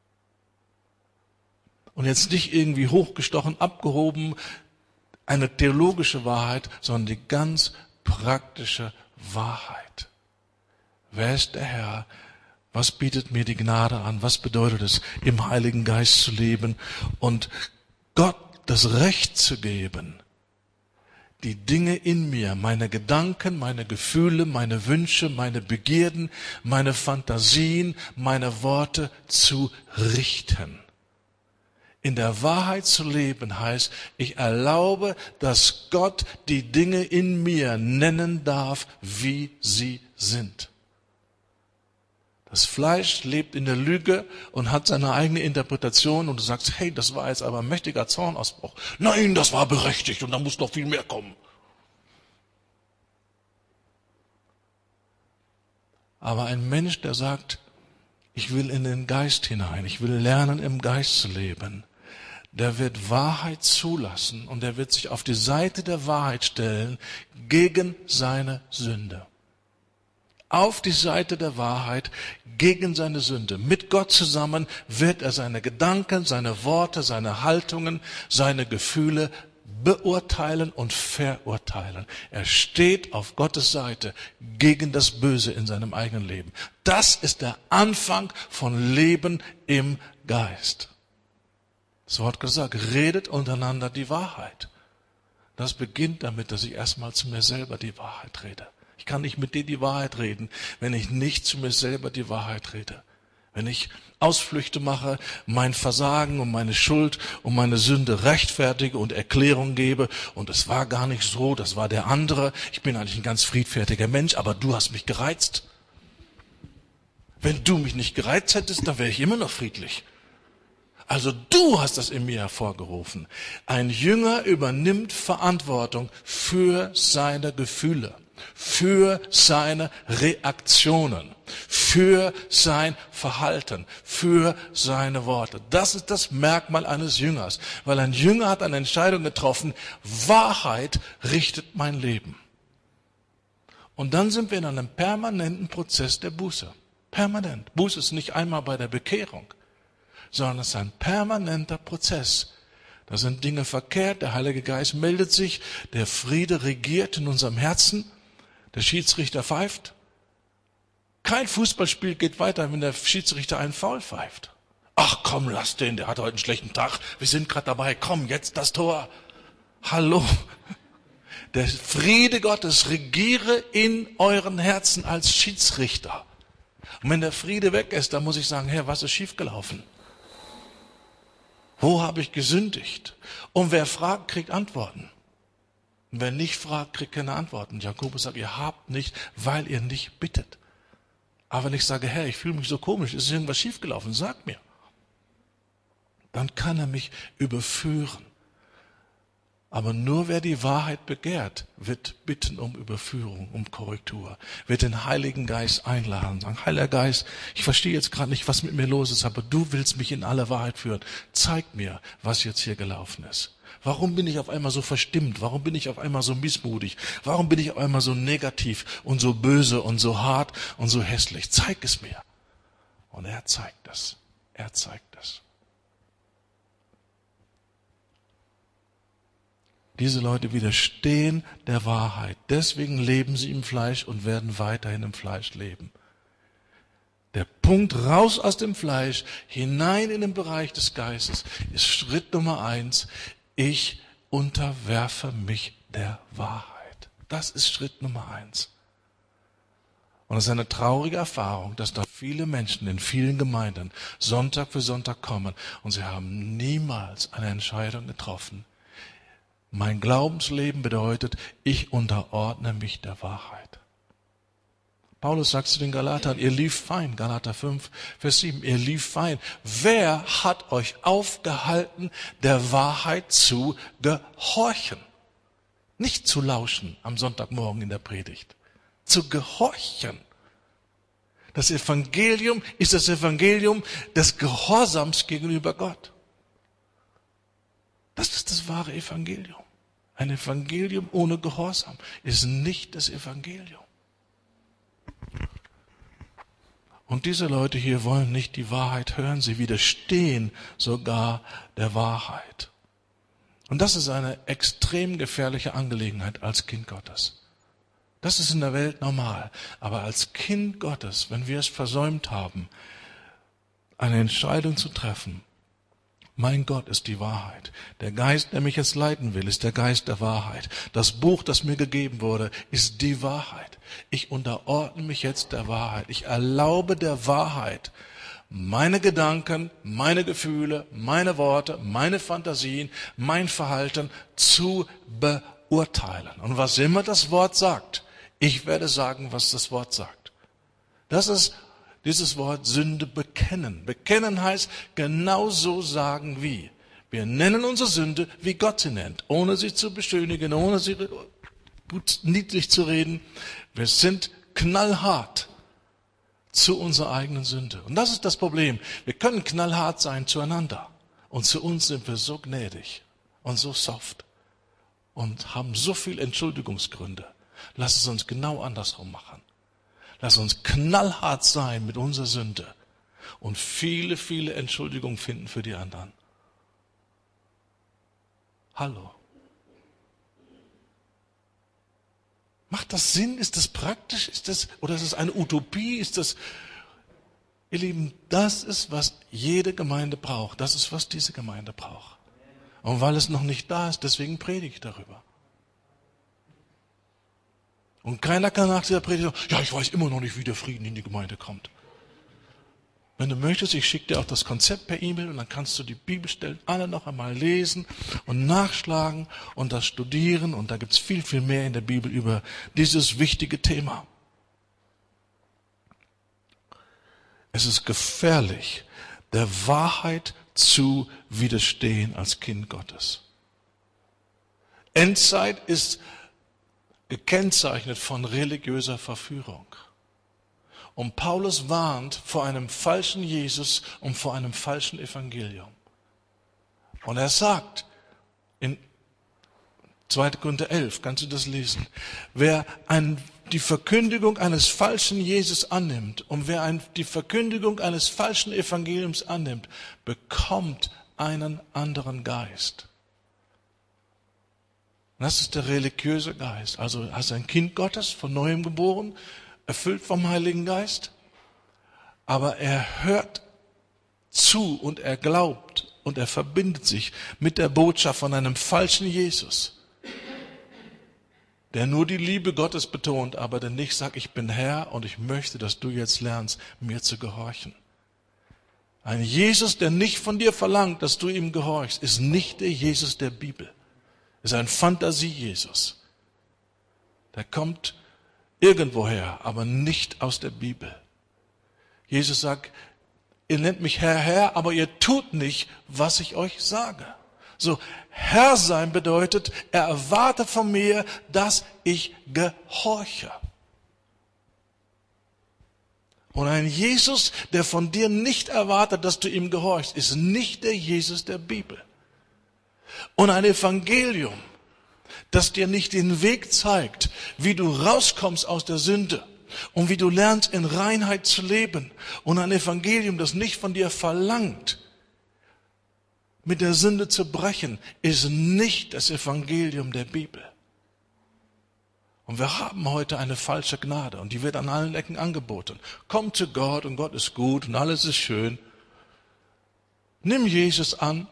Und jetzt nicht irgendwie hochgestochen, abgehoben, eine theologische Wahrheit, sondern die ganz praktische Wahrheit. Wer ist der Herr? Was bietet mir die Gnade an? Was bedeutet es, im Heiligen Geist zu leben und Gott das Recht zu geben, die Dinge in mir, meine Gedanken, meine Gefühle, meine Wünsche, meine Begierden, meine Fantasien, meine Worte zu richten. In der Wahrheit zu leben heißt, ich erlaube, dass Gott die Dinge in mir nennen darf, wie sie sind. Das Fleisch lebt in der Lüge und hat seine eigene Interpretation und du sagst, hey, das war jetzt aber ein mächtiger Zornausbruch. Nein, das war berechtigt und da muss noch viel mehr kommen. Aber ein Mensch, der sagt, ich will in den Geist hinein, ich will lernen, im Geist zu leben, der wird Wahrheit zulassen und der wird sich auf die Seite der Wahrheit stellen gegen seine Sünde. Auf die Seite der Wahrheit gegen seine Sünde. Mit Gott zusammen wird er seine Gedanken, seine Worte, seine Haltungen, seine Gefühle beurteilen und verurteilen. Er steht auf Gottes Seite gegen das Böse in seinem eigenen Leben. Das ist der Anfang von Leben im Geist. Das Wort gesagt, redet untereinander die Wahrheit. Das beginnt damit, dass ich erstmal zu mir selber die Wahrheit rede. Ich kann nicht mit dir die Wahrheit reden, wenn ich nicht zu mir selber die Wahrheit rede. Wenn ich Ausflüchte mache, mein Versagen und meine Schuld und meine Sünde rechtfertige und Erklärung gebe und es war gar nicht so, das war der andere. Ich bin eigentlich ein ganz friedfertiger Mensch, aber du hast mich gereizt. Wenn du mich nicht gereizt hättest, dann wäre ich immer noch friedlich. Also du hast das in mir hervorgerufen. Ein Jünger übernimmt Verantwortung für seine Gefühle, für seine Reaktionen, für sein Verhalten, für seine Worte. Das ist das Merkmal eines Jüngers, weil ein Jünger hat eine Entscheidung getroffen, Wahrheit richtet mein Leben. Und dann sind wir in einem permanenten Prozess der Buße. Permanent. Buße ist nicht einmal bei der Bekehrung, sondern es ist ein permanenter Prozess. Da sind Dinge verkehrt, der Heilige Geist meldet sich, der Friede regiert in unserem Herzen, der Schiedsrichter pfeift. Kein Fußballspiel geht weiter, wenn der Schiedsrichter einen Foul pfeift. Ach komm, lass den, der hat heute einen schlechten Tag, wir sind gerade dabei, komm, jetzt das Tor. Hallo. Der Friede Gottes regiere in euren Herzen als Schiedsrichter. Und wenn der Friede weg ist, dann muss ich sagen, Herr, was ist schiefgelaufen? Wo habe ich gesündigt? Und wer fragt, kriegt Antworten. Und wer nicht fragt, kriegt keine Antworten. Jakobus sagt, ihr habt nicht, weil ihr nicht bittet. Aber wenn ich sage, Herr, ich fühle mich so komisch, ist irgendwas schiefgelaufen, sag mir. Dann kann er mich überführen. Aber nur wer die Wahrheit begehrt, wird bitten um Überführung, um Korrektur, wird den Heiligen Geist einladen, sagen, Heiliger Geist, ich verstehe jetzt gerade nicht, was mit mir los ist, aber du willst mich in alle Wahrheit führen. Zeig mir, was jetzt hier gelaufen ist. Warum bin ich auf einmal so verstimmt? Warum bin ich auf einmal so missmutig? Warum bin ich auf einmal so negativ und so böse und so hart und so hässlich? Zeig es mir. Und er zeigt es. Er zeigt es. Diese Leute widerstehen der Wahrheit. Deswegen leben sie im Fleisch und werden weiterhin im Fleisch leben. Der Punkt raus aus dem Fleisch, hinein in den Bereich des Geistes, ist Schritt Nummer 1. Ich unterwerfe mich der Wahrheit. Das ist Schritt Nummer 1. Und es ist eine traurige Erfahrung, dass da viele Menschen in vielen Gemeinden Sonntag für Sonntag kommen und sie haben niemals eine Entscheidung getroffen. Mein Glaubensleben bedeutet, ich unterordne mich der Wahrheit. Paulus sagt zu den Galatern, ihr lieft fein, Galater 5, Vers 7, ihr lieft fein. Wer hat euch aufgehalten, der Wahrheit zu gehorchen? Nicht zu lauschen am Sonntagmorgen in der Predigt, zu gehorchen. Das Evangelium ist das Evangelium des Gehorsams gegenüber Gott. Das ist das wahre Evangelium. Ein Evangelium ohne Gehorsam ist nicht das Evangelium. Und diese Leute hier wollen nicht die Wahrheit hören, sie widerstehen sogar der Wahrheit. Und das ist eine extrem gefährliche Angelegenheit als Kind Gottes. Das ist in der Welt normal. Aber als Kind Gottes, wenn wir es versäumt haben, eine Entscheidung zu treffen, mein Gott ist die Wahrheit. Der Geist, der mich jetzt leiten will, ist der Geist der Wahrheit. Das Buch, das mir gegeben wurde, ist die Wahrheit. Ich unterordne mich jetzt der Wahrheit. Ich erlaube der Wahrheit, meine Gedanken, meine Gefühle, meine Worte, meine Fantasien, mein Verhalten zu beurteilen. Und was immer das Wort sagt, ich werde sagen, was das Wort sagt. Das ist dieses Wort Sünde bekennen. Bekennen heißt genauso sagen wie. Wir nennen unsere Sünde, wie Gott sie nennt, ohne sie zu beschönigen, ohne sie gut niedlich zu reden. Wir sind knallhart zu unserer eigenen Sünde. Und das ist das Problem. Wir können knallhart sein zueinander. Und zu uns sind wir so gnädig und so soft und haben so viel Entschuldigungsgründe. Lass es uns genau andersrum machen. Lass uns knallhart sein mit unserer Sünde und viele, viele Entschuldigungen finden für die anderen. Hallo. Macht das Sinn? Ist das praktisch? Oder ist es eine Utopie? Ihr Lieben, das ist, was jede Gemeinde braucht. Das ist, was diese Gemeinde braucht. Und weil es noch nicht da ist, deswegen predige ich darüber. Und keiner kann nach dieser Predigt sagen, ja, ich weiß immer noch nicht, wie der Frieden in die Gemeinde kommt. Wenn du möchtest, ich schicke dir auch das Konzept per E-Mail und dann kannst du die Bibelstellen alle noch einmal lesen und nachschlagen und das studieren. Und da gibt es viel, viel mehr in der Bibel über dieses wichtige Thema. Es ist gefährlich, der Wahrheit zu widerstehen als Kind Gottes. Endzeit ist gekennzeichnet von religiöser Verführung. Und Paulus warnt vor einem falschen Jesus und vor einem falschen Evangelium. Und er sagt in 2. Korinther 11, kannst du das lesen, wer die Verkündigung eines falschen Jesus annimmt und wer die Verkündigung eines falschen Evangeliums annimmt, bekommt einen anderen Geist. Das ist der religiöse Geist. Also hast du ein Kind Gottes, von Neuem geboren, erfüllt vom Heiligen Geist. Aber er hört zu und er glaubt und er verbindet sich mit der Botschaft von einem falschen Jesus, der nur die Liebe Gottes betont, aber der nicht sagt, ich bin Herr und ich möchte, dass du jetzt lernst, mir zu gehorchen. Ein Jesus, der nicht von dir verlangt, dass du ihm gehorchst, ist nicht der Jesus der Bibel. Ist ein Fantasie-Jesus. Der kommt irgendwoher, aber nicht aus der Bibel. Jesus sagt, ihr nennt mich Herr, Herr, aber ihr tut nicht, was ich euch sage. So, Herr sein bedeutet, er erwartet von mir, dass ich gehorche. Und ein Jesus, der von dir nicht erwartet, dass du ihm gehorchst, ist nicht der Jesus der Bibel. Und ein Evangelium, das dir nicht den Weg zeigt, wie du rauskommst aus der Sünde und wie du lernst, in Reinheit zu leben. Und ein Evangelium, das nicht von dir verlangt, mit der Sünde zu brechen, ist nicht das Evangelium der Bibel. Und wir haben heute eine falsche Gnade und die wird an allen Ecken angeboten. Komm zu Gott und Gott ist gut und alles ist schön. Nimm Jesus an.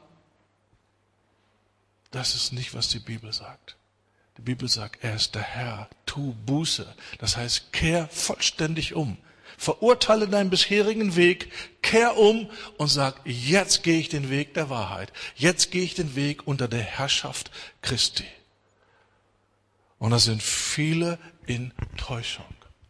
Das ist nicht, was die Bibel sagt. Die Bibel sagt, er ist der Herr, tu Buße. Das heißt, kehr vollständig um. Verurteile deinen bisherigen Weg, kehr um und sag, jetzt gehe ich den Weg der Wahrheit. Jetzt gehe ich den Weg unter der Herrschaft Christi. Und da sind viele in Täuschung.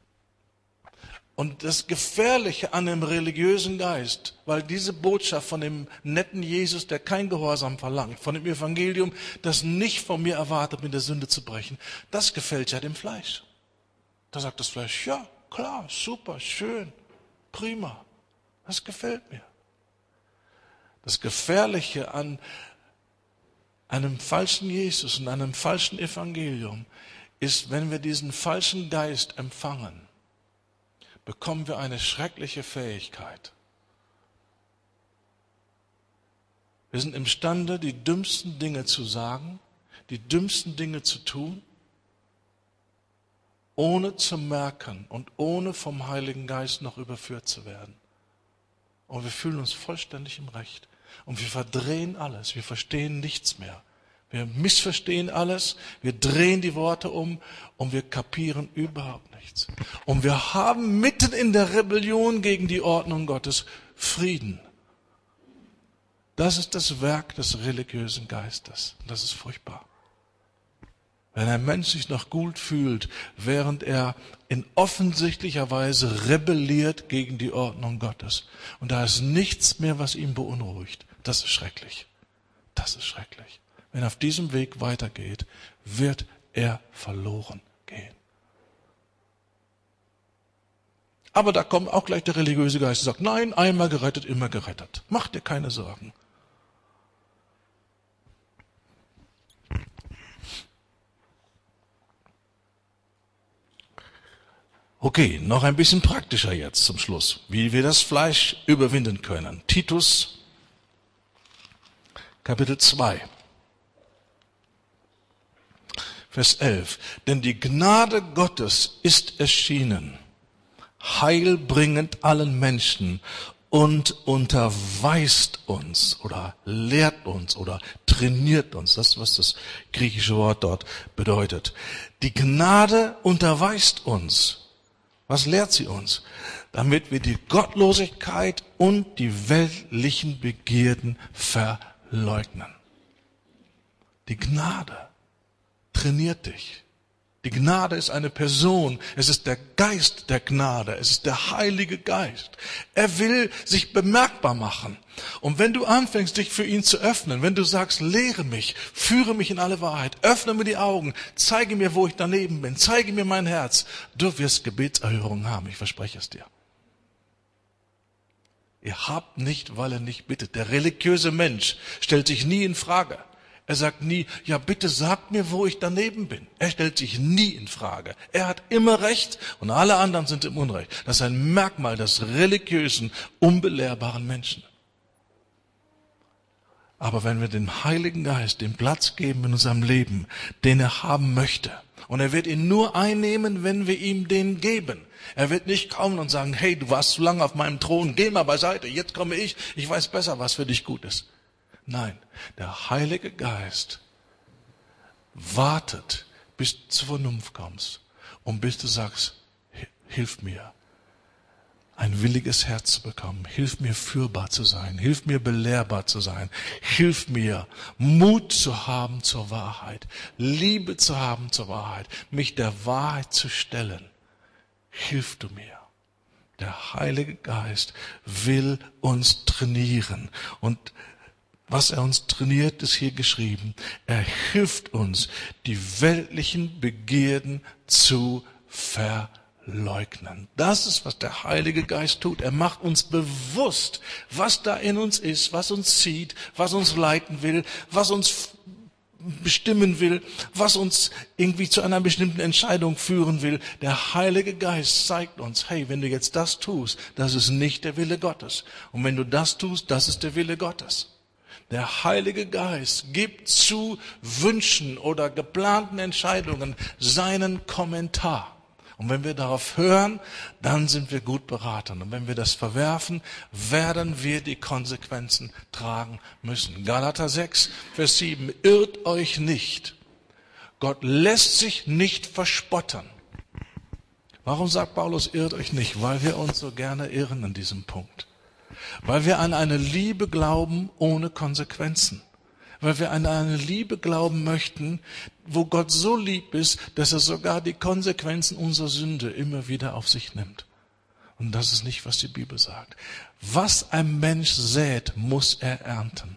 Und das Gefährliche an dem religiösen Geist, weil diese Botschaft von dem netten Jesus, der kein Gehorsam verlangt, von dem Evangelium, das nicht von mir erwartet, mit der Sünde zu brechen, das gefällt ja dem Fleisch. Da sagt das Fleisch, ja, klar, super, schön, prima, das gefällt mir. Das Gefährliche an einem falschen Jesus und einem falschen Evangelium ist, wenn wir diesen falschen Geist empfangen, bekommen wir eine schreckliche Fähigkeit. Wir sind imstande, die dümmsten Dinge zu sagen, die dümmsten Dinge zu tun, ohne zu merken und ohne vom Heiligen Geist noch überführt zu werden. Und wir fühlen uns vollständig im Recht. Und wir verdrehen alles, wir verstehen nichts mehr. Wir missverstehen alles, wir drehen die Worte um und wir kapieren überhaupt nichts. Und wir haben mitten in der Rebellion gegen die Ordnung Gottes Frieden. Das ist das Werk des religiösen Geistes. Und das ist furchtbar. Wenn ein Mensch sich noch gut fühlt, während er in offensichtlicher Weise rebelliert gegen die Ordnung Gottes. Und da ist nichts mehr, was ihn beunruhigt. Das ist schrecklich. Das ist schrecklich. Wenn er auf diesem Weg weitergeht, wird er verloren gehen. Aber da kommt auch gleich der religiöse Geist und sagt, nein, einmal gerettet, immer gerettet. Mach dir keine Sorgen. Okay, noch ein bisschen praktischer jetzt zum Schluss, wie wir das Fleisch überwinden können. Titus, Kapitel 2, Vers 11. Denn die Gnade Gottes ist erschienen, heilbringend allen Menschen und unterweist uns oder lehrt uns oder trainiert uns. Das ist, was das griechische Wort dort bedeutet. Die Gnade unterweist uns. Was lehrt sie uns? Damit wir die Gottlosigkeit und die weltlichen Begierden verleugnen. Die Gnade trainiert dich. Die Gnade ist eine Person. Es ist der Geist der Gnade. Es ist der Heilige Geist. Er will sich bemerkbar machen. Und wenn du anfängst, dich für ihn zu öffnen, wenn du sagst, lehre mich, führe mich in alle Wahrheit, öffne mir die Augen, zeige mir, wo ich daneben bin, zeige mir mein Herz, du wirst Gebetserhörungen haben, ich verspreche es dir. Ihr habt nicht, weil er nicht bittet. Der religiöse Mensch stellt sich nie in Frage. Er sagt nie, ja bitte sagt mir, wo ich daneben bin. Er stellt sich nie in Frage. Er hat immer Recht und alle anderen sind im Unrecht. Das ist ein Merkmal des religiösen, unbelehrbaren Menschen. Aber wenn wir dem Heiligen Geist den Platz geben in unserem Leben, den er haben möchte, und er wird ihn nur einnehmen, wenn wir ihm den geben. Er wird nicht kommen und sagen, hey, du warst zu lange auf meinem Thron, geh mal beiseite, jetzt komme ich weiß besser, was für dich gut ist. Nein, der Heilige Geist wartet, bis du zur Vernunft kommst und bis du sagst, hilf mir, ein williges Herz zu bekommen, hilf mir führbar zu sein, hilf mir belehrbar zu sein, hilf mir Mut zu haben zur Wahrheit, Liebe zu haben zur Wahrheit, mich der Wahrheit zu stellen. Hilf du mir. Der Heilige Geist will uns trainieren und was er uns trainiert, ist hier geschrieben. Er hilft uns, die weltlichen Begierden zu verleugnen. Das ist, was der Heilige Geist tut. Er macht uns bewusst, was da in uns ist, was uns zieht, was uns leiten will, was uns bestimmen will, was uns irgendwie zu einer bestimmten Entscheidung führen will. Der Heilige Geist zeigt uns, hey, wenn du jetzt das tust, das ist nicht der Wille Gottes. Und wenn du das tust, das ist der Wille Gottes. Der Heilige Geist gibt zu Wünschen oder geplanten Entscheidungen seinen Kommentar. Und wenn wir darauf hören, dann sind wir gut beraten. Und wenn wir das verwerfen, werden wir die Konsequenzen tragen müssen. Galater 6, Vers 7, irrt euch nicht. Gott lässt sich nicht verspotten. Warum sagt Paulus, irrt euch nicht? Weil wir uns so gerne irren an diesem Punkt. Weil wir an eine Liebe glauben ohne Konsequenzen. Weil wir an eine Liebe glauben möchten, wo Gott so lieb ist, dass er sogar die Konsequenzen unserer Sünde immer wieder auf sich nimmt. Und das ist nicht, was die Bibel sagt. Was ein Mensch sät, muss er ernten.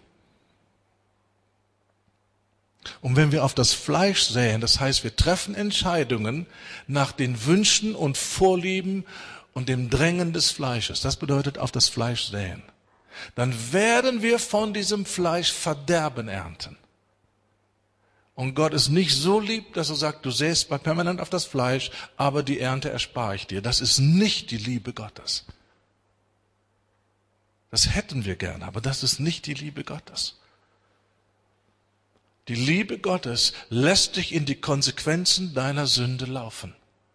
Und wenn wir auf das Fleisch säen, das heißt, wir treffen Entscheidungen nach den Wünschen und Vorlieben und dem Drängen des Fleisches, das bedeutet auf das Fleisch säen, dann werden wir von diesem Fleisch Verderben ernten. Und Gott ist nicht so lieb, dass er sagt, du säst mal permanent auf das Fleisch, aber die Ernte erspare ich dir. Das ist nicht die Liebe Gottes. Das hätten wir gerne, aber das ist nicht die Liebe Gottes. Die Liebe Gottes lässt dich in die Konsequenzen deiner Sünde laufen.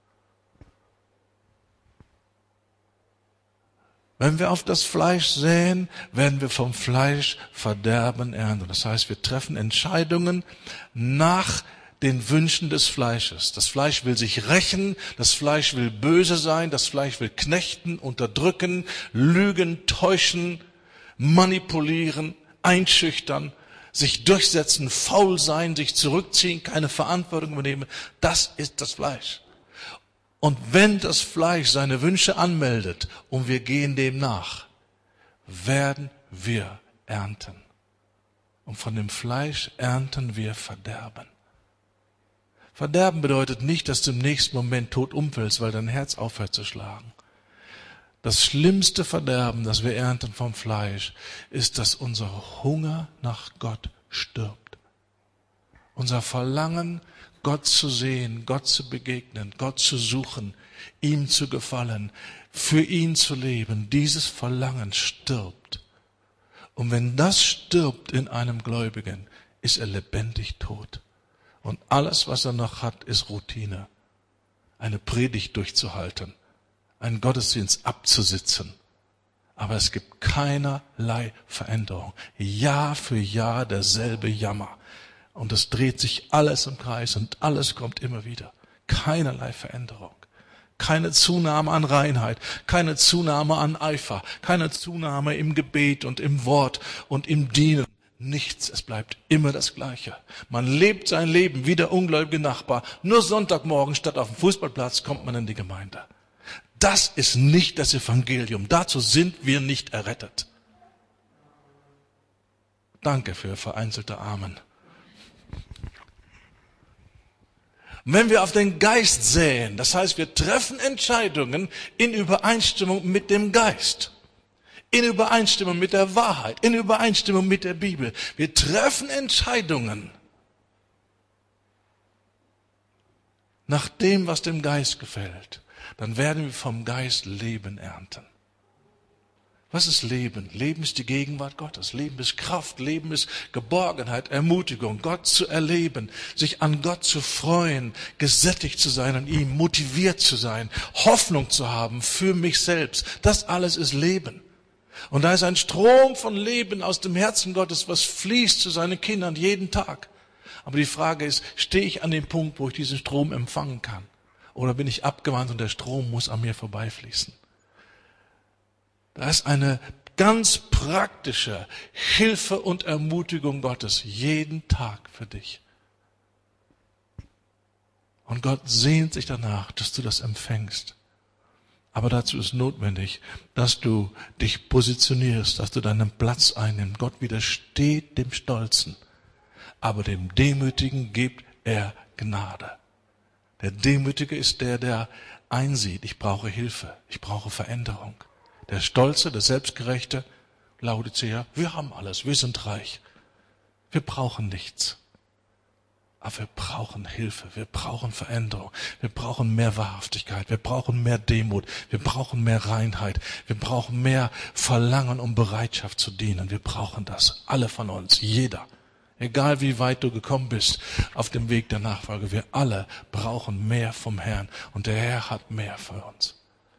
Wenn wir auf das Fleisch säen, werden wir vom Fleisch Verderben ernten. Das heißt, wir treffen Entscheidungen nach den Wünschen des Fleisches. Das Fleisch will sich rächen, das Fleisch will böse sein, das Fleisch will knechten, unterdrücken, lügen, täuschen, manipulieren, einschüchtern, sich durchsetzen, faul sein, sich zurückziehen, keine Verantwortung übernehmen. Das ist das Fleisch. Und wenn das Fleisch seine Wünsche anmeldet und wir gehen dem nach, werden wir ernten. Und von dem Fleisch ernten wir Verderben. Verderben bedeutet nicht, dass du im nächsten Moment tot umfällst, weil dein Herz aufhört zu schlagen. Das schlimmste Verderben, das wir ernten vom Fleisch, ist, dass unser Hunger nach Gott stirbt. Unser Verlangen, Gott zu sehen, Gott zu begegnen, Gott zu suchen, ihm zu gefallen, für ihn zu leben, dieses Verlangen stirbt. Und wenn das stirbt in einem Gläubigen, ist er lebendig tot. Und alles, was er noch hat, ist Routine. Eine Predigt durchzuhalten, einen Gottesdienst abzusitzen. Aber es gibt keinerlei Veränderung. Jahr für Jahr derselbe Jammer. Und es dreht sich alles im Kreis und alles kommt immer wieder. Keinerlei Veränderung. Keine Zunahme an Reinheit, keine Zunahme an Eifer, keine Zunahme im Gebet und im Wort und im Dienen. Nichts, es bleibt immer das Gleiche. Man lebt sein Leben wie der ungläubige Nachbar. Nur Sonntagmorgen statt auf dem Fußballplatz kommt man in die Gemeinde. Das ist nicht das Evangelium. Dazu sind wir nicht errettet. Danke für vereinzelte Amen. Und wenn wir auf den Geist säen, das heißt, wir treffen Entscheidungen in Übereinstimmung mit dem Geist, in Übereinstimmung mit der Wahrheit, in Übereinstimmung mit der Bibel. Wir treffen Entscheidungen nach dem, was dem Geist gefällt. Dann werden wir vom Geist Leben ernten. Was ist Leben? Leben ist die Gegenwart Gottes. Leben ist Kraft. Leben ist Geborgenheit, Ermutigung, Gott zu erleben, sich an Gott zu freuen, gesättigt zu sein an ihm, motiviert zu sein, Hoffnung zu haben für mich selbst. Das alles ist Leben. Und da ist ein Strom von Leben aus dem Herzen Gottes, was fließt zu seinen Kindern jeden Tag. Aber die Frage ist, stehe ich an dem Punkt, wo ich diesen Strom empfangen kann? Oder bin ich abgewandt und der Strom muss an mir vorbeifließen? Da ist eine ganz praktische Hilfe und Ermutigung Gottes jeden Tag für dich. Und Gott sehnt sich danach, dass du das empfängst. Aber dazu ist notwendig, dass du dich positionierst, dass du deinen Platz einnimmst. Gott widersteht dem Stolzen, aber dem Demütigen gibt er Gnade. Der Demütige ist der, der einsieht, ich brauche Hilfe, ich brauche Veränderung. Der Stolze, der Selbstgerechte, Laodicea, wir haben alles, wir sind reich. Wir brauchen nichts. Aber wir brauchen Hilfe, wir brauchen Veränderung, wir brauchen mehr Wahrhaftigkeit, wir brauchen mehr Demut, wir brauchen mehr Reinheit, wir brauchen mehr Verlangen und Bereitschaft zu dienen. Wir brauchen das, alle von uns, jeder. Egal wie weit du gekommen bist auf dem Weg der Nachfolge, wir alle brauchen mehr vom Herrn und der Herr hat mehr für uns.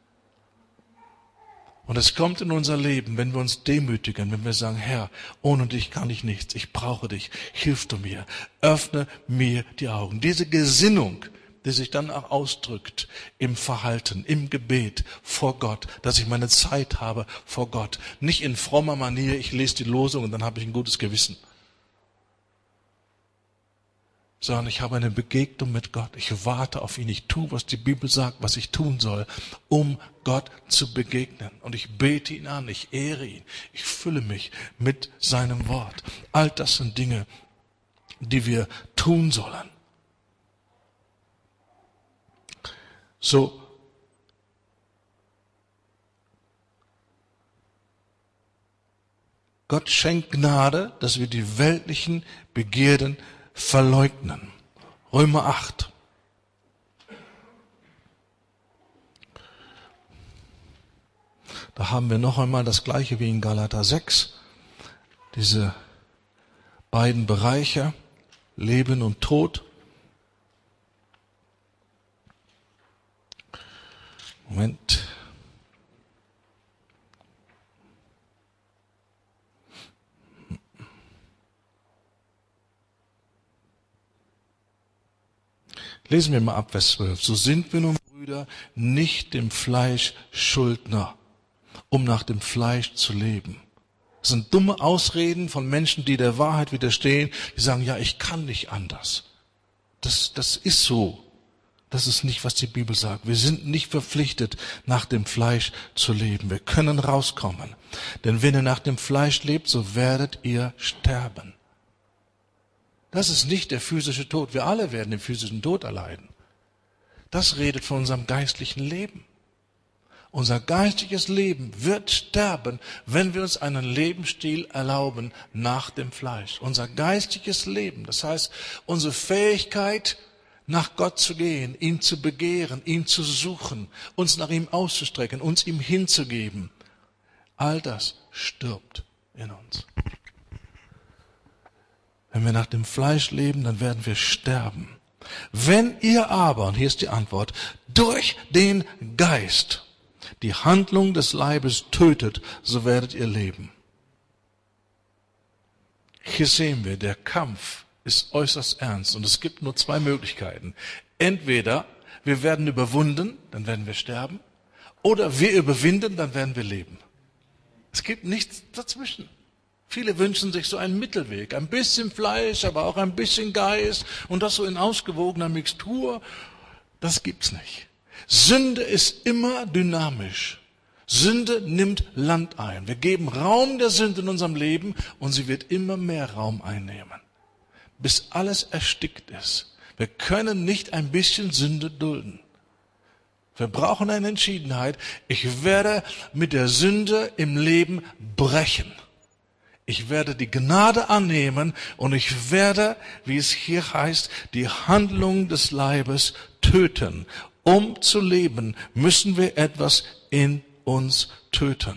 Und es kommt in unser Leben, wenn wir uns demütigen, wenn wir sagen, Herr, ohne dich kann ich nichts, ich brauche dich, hilf du mir, öffne mir die Augen. Diese Gesinnung, die sich dann auch ausdrückt im Verhalten, im Gebet vor Gott, dass ich meine Zeit habe vor Gott. Nicht in frommer Manier, ich lese die Losung und dann habe ich ein gutes Gewissen. Sondern ich habe eine Begegnung mit Gott. Ich warte auf ihn. Ich tue, was die Bibel sagt, was ich tun soll, um Gott zu begegnen. Und ich bete ihn an, ich ehre ihn. Ich fülle mich mit seinem Wort. All das sind Dinge, die wir tun sollen. So. Gott schenkt Gnade, dass wir die weltlichen Begierden verleugnen. Römer 8. Da haben wir noch einmal das Gleiche wie in Galater 6. Diese beiden Bereiche, Leben und Tod. Moment. Lesen wir mal ab, Vers 12. So sind wir nun, Brüder, nicht dem Fleisch Schuldner, um nach dem Fleisch zu leben. Das sind dumme Ausreden von Menschen, die der Wahrheit widerstehen, die sagen, ja, ich kann nicht anders. Das ist so. Das ist nicht, was die Bibel sagt. Wir sind nicht verpflichtet, nach dem Fleisch zu leben. Wir können rauskommen. Denn wenn ihr nach dem Fleisch lebt, so werdet ihr sterben. Das ist nicht der physische Tod. Wir alle werden den physischen Tod erleiden. Das redet von unserem geistlichen Leben. Unser geistliches Leben wird sterben, wenn wir uns einen Lebensstil erlauben nach dem Fleisch. Unser geistliches Leben, das heißt, unsere Fähigkeit, nach Gott zu gehen, ihn zu begehren, ihn zu suchen, uns nach ihm auszustrecken, uns ihm hinzugeben, all das stirbt in uns. Wenn wir nach dem Fleisch leben, dann werden wir sterben. Wenn ihr aber, und hier ist die Antwort, durch den Geist die Handlung des Leibes tötet, so werdet ihr leben. Hier sehen wir, der Kampf ist äußerst ernst und es gibt nur zwei Möglichkeiten. Entweder wir werden überwunden, dann werden wir sterben, oder wir überwinden, dann werden wir leben. Es gibt nichts dazwischen. Viele wünschen sich so einen Mittelweg, ein bisschen Fleisch, aber auch ein bisschen Geist und das so in ausgewogener Mixtur. Das gibt's nicht. Sünde ist immer dynamisch. Sünde nimmt Land ein. Wir geben Raum der Sünde in unserem Leben und sie wird immer mehr Raum einnehmen, bis alles erstickt ist. Wir können nicht ein bisschen Sünde dulden. Wir brauchen eine Entschiedenheit. Ich werde mit der Sünde im Leben brechen. Ich werde die Gnade annehmen und ich werde, wie es hier heißt, die Handlung des Leibes töten. Um zu leben, müssen wir etwas in uns töten.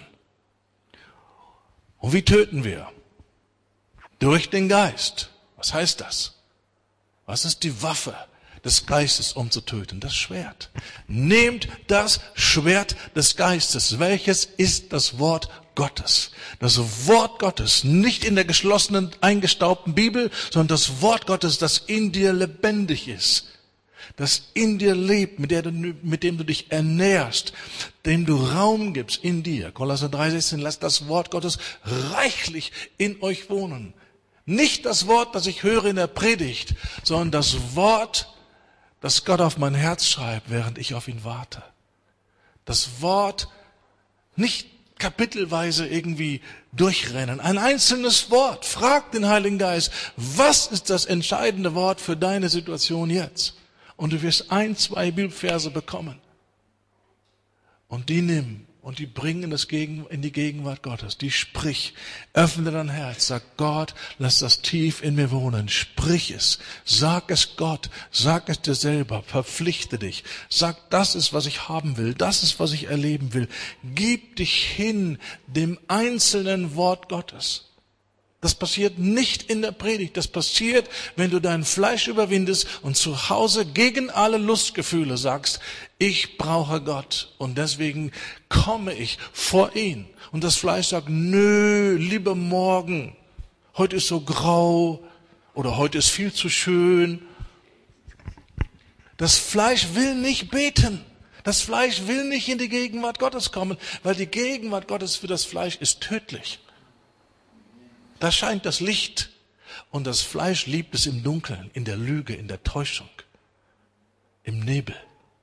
Und wie töten wir? Durch den Geist. Was heißt das? Was ist die Waffe des Geistes, um zu töten? Das Schwert. Nehmt das Schwert des Geistes. Welches ist das Wort Gottes? Das Wort Gottes, nicht in der geschlossenen, eingestaubten Bibel, sondern das Wort Gottes, das in dir lebendig ist. Das in dir lebt, mit dem du dich ernährst, dem du Raum gibst in dir. Kolosser 3,16, lasst das Wort Gottes reichlich in euch wohnen. Nicht das Wort, das ich höre in der Predigt, sondern das Wort, das Gott auf mein Herz schreibt, während ich auf ihn warte. Das Wort, nicht kapitelweise irgendwie durchrennen. Ein einzelnes Wort. Frag den Heiligen Geist, was ist das entscheidende Wort für deine Situation jetzt? Und du wirst 1, 2 Bibelverse bekommen. Und die nimm und die bringen es in die Gegenwart Gottes. Die sprich, öffne dein Herz, sag Gott, lass das tief in mir wohnen. Sprich es, sag es Gott, sag es dir selber, verpflichte dich. Sag, das ist, was ich haben will, das ist, was ich erleben will. Gib dich hin dem einzelnen Wort Gottes. Das passiert nicht in der Predigt. Das passiert, wenn du dein Fleisch überwindest und zu Hause gegen alle Lustgefühle sagst, ich brauche Gott und deswegen komme ich vor ihn. Und das Fleisch sagt, nö, lieber morgen. Heute ist so grau oder heute ist viel zu schön. Das Fleisch will nicht beten. Das Fleisch will nicht in die Gegenwart Gottes kommen, weil die Gegenwart Gottes für das Fleisch ist tödlich. Da scheint das Licht und das Fleisch liebt es im Dunkeln, in der Lüge, in der Täuschung, im Nebel.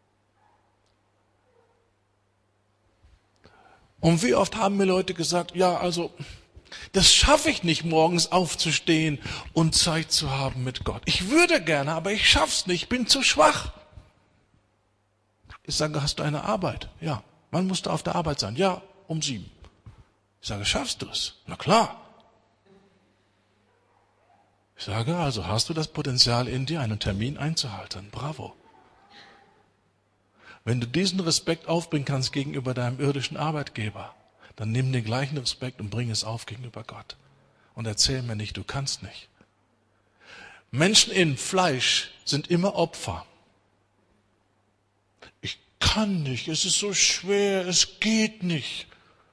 Und wie oft haben mir Leute gesagt, ja, also, das schaffe ich nicht, morgens aufzustehen und Zeit zu haben mit Gott. Ich würde gerne, aber ich schaff's nicht, ich bin zu schwach. Ich sage, hast du eine Arbeit? Ja. Wann musst du auf der Arbeit sein? Ja, um 7. Ich sage, schaffst du es? Na klar. Ich sage also, hast du das Potenzial in dir, einen Termin einzuhalten? Bravo. Wenn du diesen Respekt aufbringen kannst gegenüber deinem irdischen Arbeitgeber, dann nimm den gleichen Respekt und bring es auf gegenüber Gott. Und erzähl mir nicht, du kannst nicht. Menschen in Fleisch sind immer Opfer. Ich kann nicht, es ist so schwer, es geht nicht.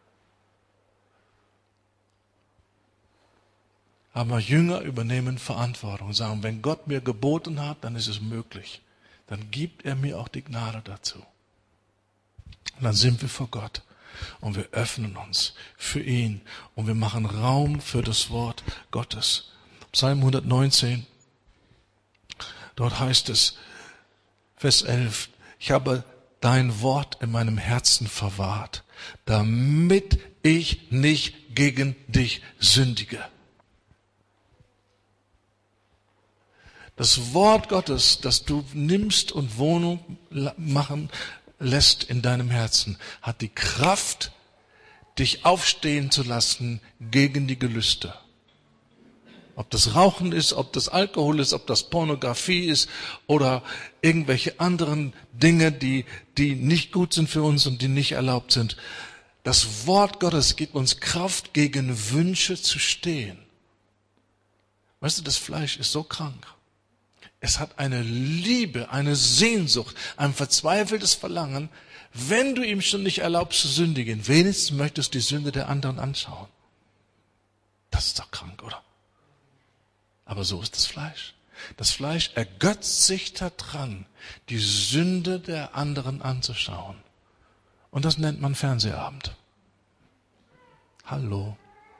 Aber Jünger übernehmen Verantwortung und sagen, wenn Gott mir geboten hat, dann ist es möglich. Dann gibt er mir auch die Gnade dazu. Und dann sind wir vor Gott und wir öffnen uns für ihn und wir machen Raum für das Wort Gottes. Psalm 119, dort heißt es, Vers 11, ich habe dein Wort in meinem Herzen verwahrt, damit ich nicht gegen dich sündige. Das Wort Gottes, das du nimmst und Wohnung machen lässt in deinem Herzen, hat die Kraft, dich aufstehen zu lassen gegen die Gelüste. Ob das Rauchen ist, ob das Alkohol ist, ob das Pornografie ist oder irgendwelche anderen Dinge, die nicht gut sind für uns und die nicht erlaubt sind. Das Wort Gottes gibt uns Kraft, gegen Wünsche zu stehen. Weißt du, das Fleisch ist so krank. Es hat eine Liebe, eine Sehnsucht, ein verzweifeltes Verlangen, wenn du ihm schon nicht erlaubst zu sündigen, wenigstens möchtest du die Sünde der anderen anschauen. Das ist doch krank, oder? Aber so ist das Fleisch. Das Fleisch ergötzt sich daran, die Sünde der anderen anzuschauen. Und das nennt man Fernsehabend. Hallo.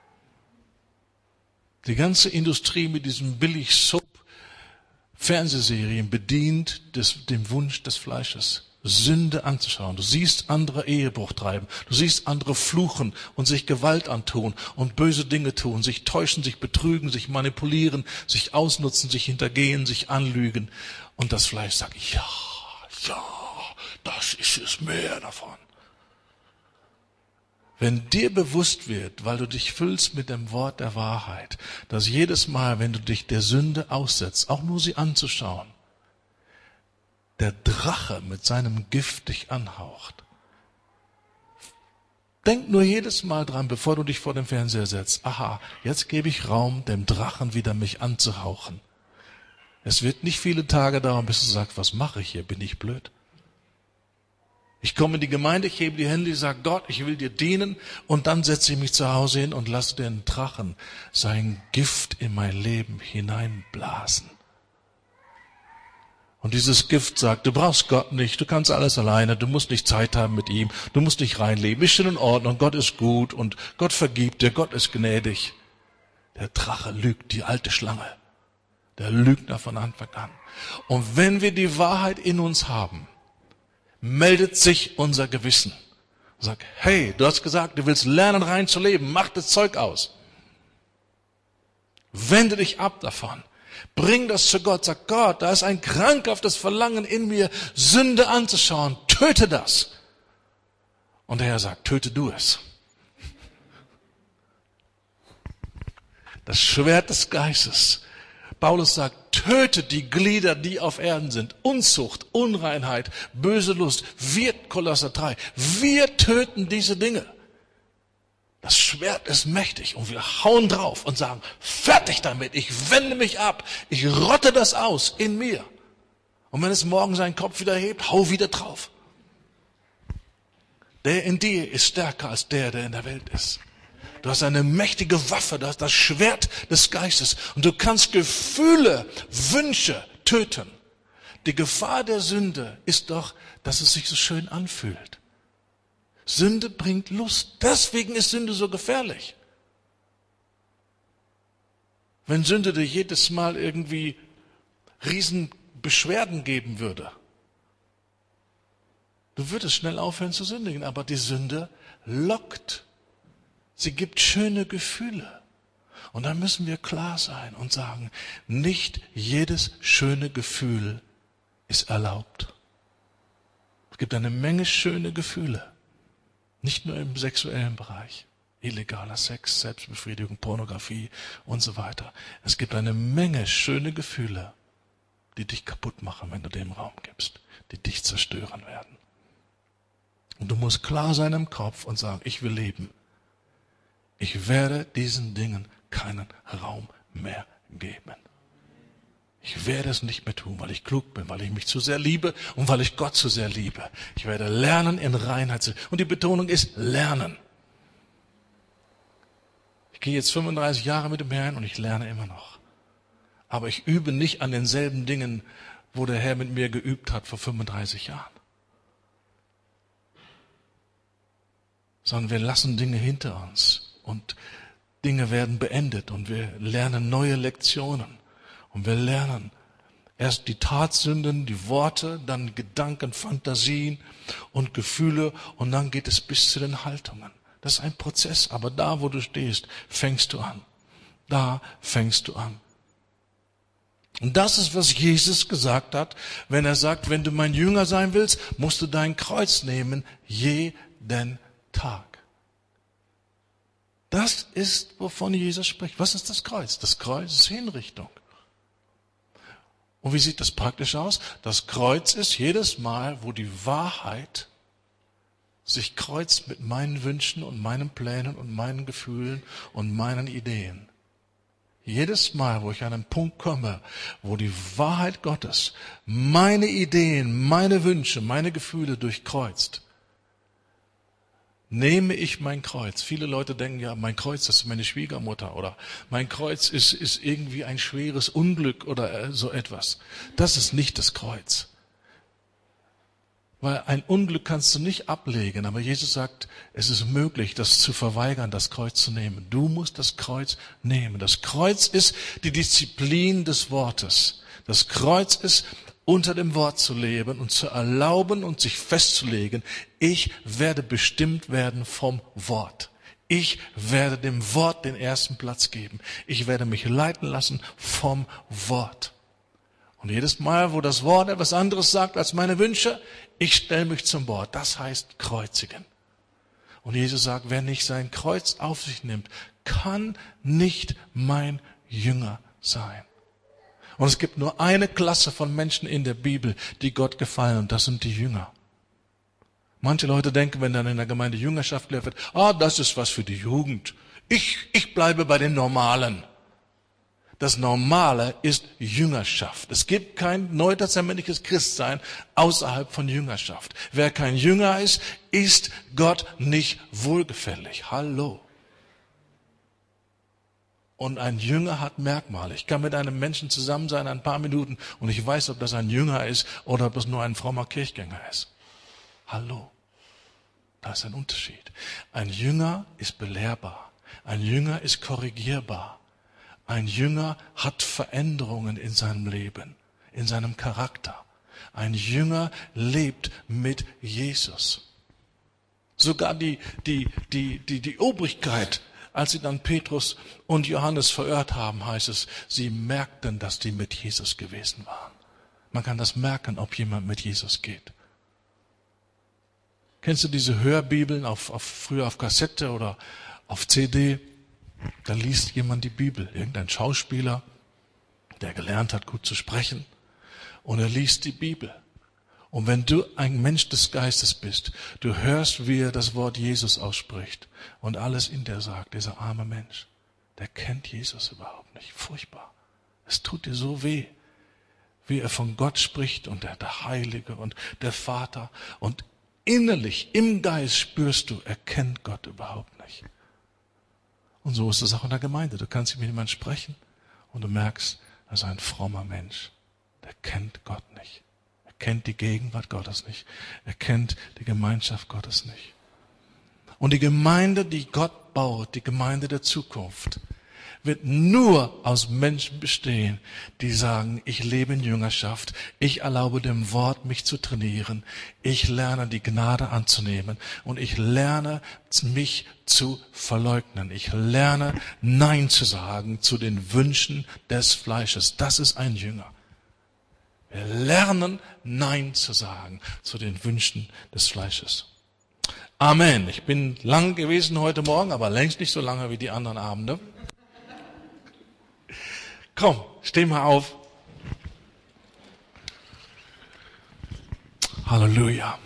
Die ganze Industrie mit diesem Billig-Soap Fernsehserien bedient dem Wunsch des Fleisches, Sünde anzuschauen. Du siehst andere Ehebruch treiben, du siehst andere fluchen und sich Gewalt antun und böse Dinge tun, sich täuschen, sich betrügen, sich manipulieren, sich ausnutzen, sich hintergehen, sich anlügen. Und das Fleisch sagt, ja, das ist es, mehr davon. Wenn dir bewusst wird, weil du dich füllst mit dem Wort der Wahrheit, dass jedes Mal, wenn du dich der Sünde aussetzt, auch nur sie anzuschauen, der Drache mit seinem Gift dich anhaucht. Denk nur jedes Mal dran, bevor du dich vor dem Fernseher setzt. Aha, jetzt gebe ich Raum, dem Drachen wieder mich anzuhauchen. Es wird nicht viele Tage dauern, bis du sagst, was mache ich hier? Bin ich blöd? Ich komme in die Gemeinde, ich hebe die Hände, ich sage, Gott, ich will dir dienen, und dann setze ich mich zu Hause hin und lasse den Drachen sein Gift in mein Leben hineinblasen. Und dieses Gift sagt, du brauchst Gott nicht, du kannst alles alleine, du musst nicht Zeit haben mit ihm, du musst nicht reinleben, ist schon in Ordnung, Gott ist gut und Gott vergibt dir, Gott ist gnädig. Der Drache lügt, die alte Schlange, der Lügner von Anfang an. Und wenn wir die Wahrheit in uns haben, meldet sich unser Gewissen und sagt, hey, du hast gesagt, du willst lernen, rein zu leben, mach das Zeug aus. Wende dich ab davon. Bring das zu Gott. Sag, Gott, da ist ein krankhaftes Verlangen in mir, Sünde anzuschauen. Töte das. Und der Herr sagt, töte du es. Das Schwert des Geistes. Paulus sagt, töte die Glieder, die auf Erden sind. Unzucht, Unreinheit, böse Lust. Kolosser 3. Wir töten diese Dinge. Das Schwert ist mächtig und wir hauen drauf und sagen, fertig damit, ich wende mich ab, ich rotte das aus in mir. Und wenn es morgen seinen Kopf wieder hebt, hau wieder drauf. Der in dir ist stärker als der in der Welt ist. Du hast eine mächtige Waffe, du hast das Schwert des Geistes und du kannst Gefühle, Wünsche töten. Die Gefahr der Sünde ist doch, dass es sich so schön anfühlt. Sünde bringt Lust. Deswegen ist Sünde so gefährlich. Wenn Sünde dir jedes Mal irgendwie Riesenbeschwerden geben würde, du würdest schnell aufhören zu sündigen. Aber die Sünde lockt. Sie gibt schöne Gefühle. Und da müssen wir klar sein und sagen, nicht jedes schöne Gefühl ist erlaubt. Es gibt eine Menge schöne Gefühle. Nicht nur im sexuellen Bereich. illegaler Sex, Selbstbefriedigung, Pornografie und so weiter. Es gibt eine Menge schöne Gefühle, die dich kaputt machen, wenn du dem Raum gibst, die dich zerstören werden. Und du musst klar sein im Kopf und sagen, ich will leben. Ich werde diesen Dingen keinen Raum mehr geben. Ich werde es nicht mehr tun, weil ich klug bin, weil ich mich zu sehr liebe und weil ich Gott zu sehr liebe. Ich werde lernen in Reinheit zu leben. Und die Betonung ist lernen. Ich gehe jetzt 35 Jahre mit dem Herrn und ich lerne immer noch. Aber ich übe nicht an denselben Dingen, wo der Herr mit mir geübt hat vor 35 Jahren. Sondern wir lassen Dinge hinter uns und Dinge werden beendet und wir lernen neue Lektionen. Und wir lernen erst die Tatsünden, die Worte, dann Gedanken, Fantasien und Gefühle und dann geht es bis zu den Haltungen. Das ist ein Prozess, aber da, wo du stehst, fängst du an. Da fängst du an. Und das ist, was Jesus gesagt hat, wenn er sagt, wenn du mein Jünger sein willst, musst du dein Kreuz nehmen, jeden Tag. Das ist, wovon Jesus spricht. Was ist das Kreuz? Das Kreuz ist Hinrichtung. Und wie sieht das praktisch aus? Das Kreuz ist jedes Mal, wo die Wahrheit sich kreuzt mit meinen Wünschen und meinen Plänen und meinen Gefühlen und meinen Ideen. Jedes Mal, wo ich an einen Punkt komme, wo die Wahrheit Gottes meine Ideen, meine Wünsche, meine Gefühle durchkreuzt, nehme ich mein Kreuz. Viele Leute denken, ja, mein Kreuz, das ist meine Schwiegermutter oder mein Kreuz ist irgendwie ein schweres Unglück oder so etwas. Das ist nicht das Kreuz. Weil ein Unglück kannst du nicht ablegen, aber Jesus sagt, es ist möglich, das zu verweigern, das Kreuz zu nehmen. Du musst das Kreuz nehmen. Das Kreuz ist die Disziplin des Wortes. Das Kreuz ist, unter dem Wort zu leben und zu erlauben und sich festzulegen, ich werde bestimmt werden vom Wort. Ich werde dem Wort den ersten Platz geben. Ich werde mich leiten lassen vom Wort. Und jedes Mal, wo das Wort etwas anderes sagt als meine Wünsche, ich stelle mich zum Wort. Das heißt kreuzigen. Und Jesus sagt, wer nicht sein Kreuz auf sich nimmt, kann nicht mein Jünger sein. Und es gibt nur eine Klasse von Menschen in der Bibel, die Gott gefallen, und das sind die Jünger. Manche Leute denken, wenn dann in der Gemeinde Jüngerschaft gelehrt wird, das ist was für die Jugend. Ich bleibe bei den Normalen. Das Normale ist Jüngerschaft. Es gibt kein neutestamentliches Christsein außerhalb von Jüngerschaft. Wer kein Jünger ist, ist Gott nicht wohlgefällig. Hallo. Und ein Jünger hat Merkmale. Ich kann mit einem Menschen zusammen sein ein paar Minuten und ich weiß, ob das ein Jünger ist oder ob das nur ein frommer Kirchgänger ist. Hallo. Da ist ein Unterschied. Ein Jünger ist belehrbar. Ein Jünger ist korrigierbar. Ein Jünger hat Veränderungen in seinem Leben, in seinem Charakter. Ein Jünger lebt mit Jesus. Sogar die Obrigkeit, als sie dann Petrus und Johannes verhört haben, heißt es, sie merkten, dass die mit Jesus gewesen waren. Man kann das merken, ob jemand mit Jesus geht. Kennst du diese Hörbibeln früher auf Kassette oder auf CD? Da liest jemand die Bibel, irgendein Schauspieler, der gelernt hat, gut zu sprechen, und er liest die Bibel. Und wenn du ein Mensch des Geistes bist, du hörst, wie er das Wort Jesus ausspricht und alles in dir sagt, dieser arme Mensch, der kennt Jesus überhaupt nicht. Furchtbar. Es tut dir so weh, wie er von Gott spricht und der Heilige und der Vater, und innerlich, im Geist spürst du, er kennt Gott überhaupt nicht. Und so ist es auch in der Gemeinde. Du kannst mit jemandem sprechen und du merkst, das ist ein frommer Mensch. Der kennt Gott nicht. Er kennt die Gegenwart Gottes nicht. Er kennt die Gemeinschaft Gottes nicht. Und die Gemeinde, die Gott baut, die Gemeinde der Zukunft, wird nur aus Menschen bestehen, die sagen, ich lebe in Jüngerschaft, ich erlaube dem Wort, mich zu trainieren, ich lerne die Gnade anzunehmen und ich lerne mich zu verleugnen. Ich lerne Nein zu sagen zu den Wünschen des Fleisches. Das ist ein Jünger. Wir lernen Nein zu sagen zu den Wünschen des Fleisches. Amen. Ich bin lang gewesen heute Morgen, aber längst nicht so lange wie die anderen Abende. Komm, steh mal auf. Halleluja.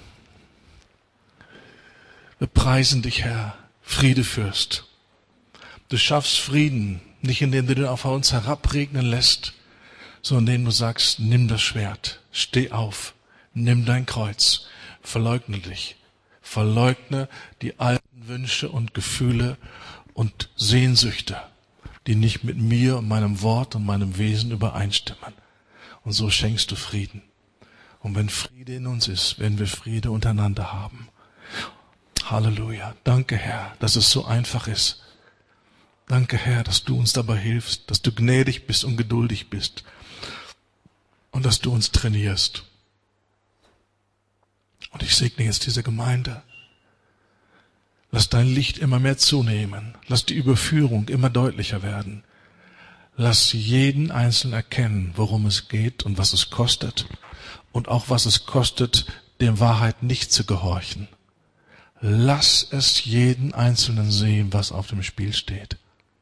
Wir preisen dich, Herr, Friedefürst. Du schaffst Frieden, nicht indem du den auf uns herabregnen lässt, sondern indem du sagst, nimm das Schwert, steh auf, nimm dein Kreuz, verleugne dich. Verleugne die alten Wünsche und Gefühle und Sehnsüchte, die nicht mit mir und meinem Wort und meinem Wesen übereinstimmen. Und so schenkst du Frieden. Und wenn Friede in uns ist, werden wir Friede untereinander haben. Halleluja. Danke, Herr, dass es so einfach ist. Danke, Herr, dass du uns dabei hilfst, dass du gnädig bist und geduldig bist und dass du uns trainierst. Und ich segne jetzt diese Gemeinde. Lass dein Licht immer mehr zunehmen. Lass die Überführung immer deutlicher werden. Lass jeden Einzelnen erkennen, worum es geht und was es kostet. Und auch was es kostet, der Wahrheit nicht zu gehorchen. Lass es jeden Einzelnen sehen, was auf dem Spiel steht.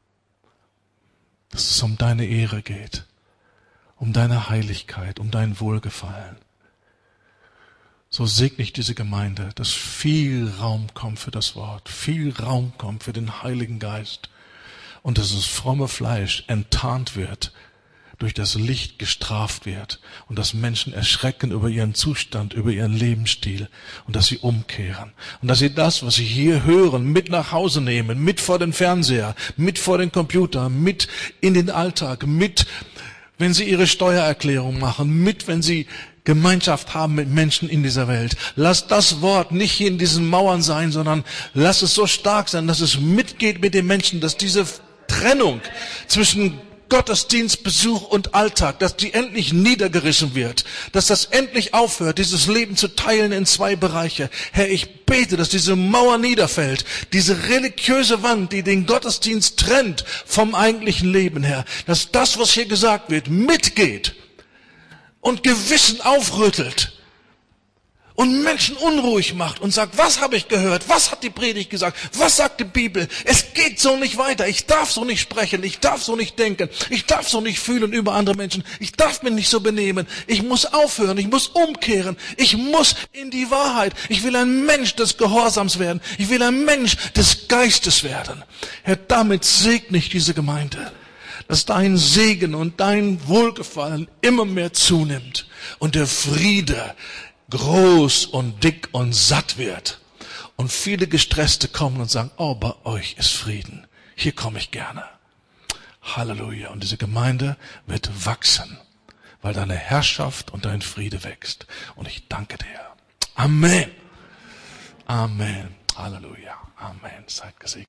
Dass es um deine Ehre geht, um deine Heiligkeit, um dein Wohlgefallen. So segne ich diese Gemeinde, dass viel Raum kommt für das Wort, viel Raum kommt für den Heiligen Geist und dass das fromme Fleisch enttarnt wird, durch das Licht gestraft wird und dass Menschen erschrecken über ihren Zustand, über ihren Lebensstil und dass sie umkehren und dass sie das, was sie hier hören, mit nach Hause nehmen, mit vor den Fernseher, mit vor den Computer, mit in den Alltag, mit, wenn sie ihre Steuererklärung machen, mit, wenn sie Gemeinschaft haben mit Menschen in dieser Welt. Lass das Wort nicht hier in diesen Mauern sein, sondern lass es so stark sein, dass es mitgeht mit den Menschen, dass diese Trennung zwischen Gottesdienstbesuch und Alltag, dass die endlich niedergerissen wird, dass das endlich aufhört, dieses Leben zu teilen in zwei Bereiche. Herr, ich bete, dass diese Mauer niederfällt, diese religiöse Wand, die den Gottesdienst trennt vom eigentlichen Leben, Herr, dass das, was hier gesagt wird, mitgeht und Gewissen aufrüttelt und Menschen unruhig macht und sagt, was habe ich gehört? Was hat die Predigt gesagt? Was sagt die Bibel? Es geht so nicht weiter. Ich darf so nicht sprechen. Ich darf so nicht denken. Ich darf so nicht fühlen über andere Menschen. Ich darf mich nicht so benehmen. Ich muss aufhören. Ich muss umkehren. Ich muss in die Wahrheit. Ich will ein Mensch des Gehorsams werden. Ich will ein Mensch des Geistes werden. Herr, damit segne ich diese Gemeinde, dass dein Segen und dein Wohlgefallen immer mehr zunimmt und der Friede groß und dick und satt wird. Und viele Gestresste kommen und sagen, oh, bei euch ist Frieden. Hier komme ich gerne. Halleluja. Und diese Gemeinde wird wachsen, weil deine Herrschaft und dein Friede wächst. Und ich danke dir. Amen. Amen. Halleluja. Amen. Seid gesegnet.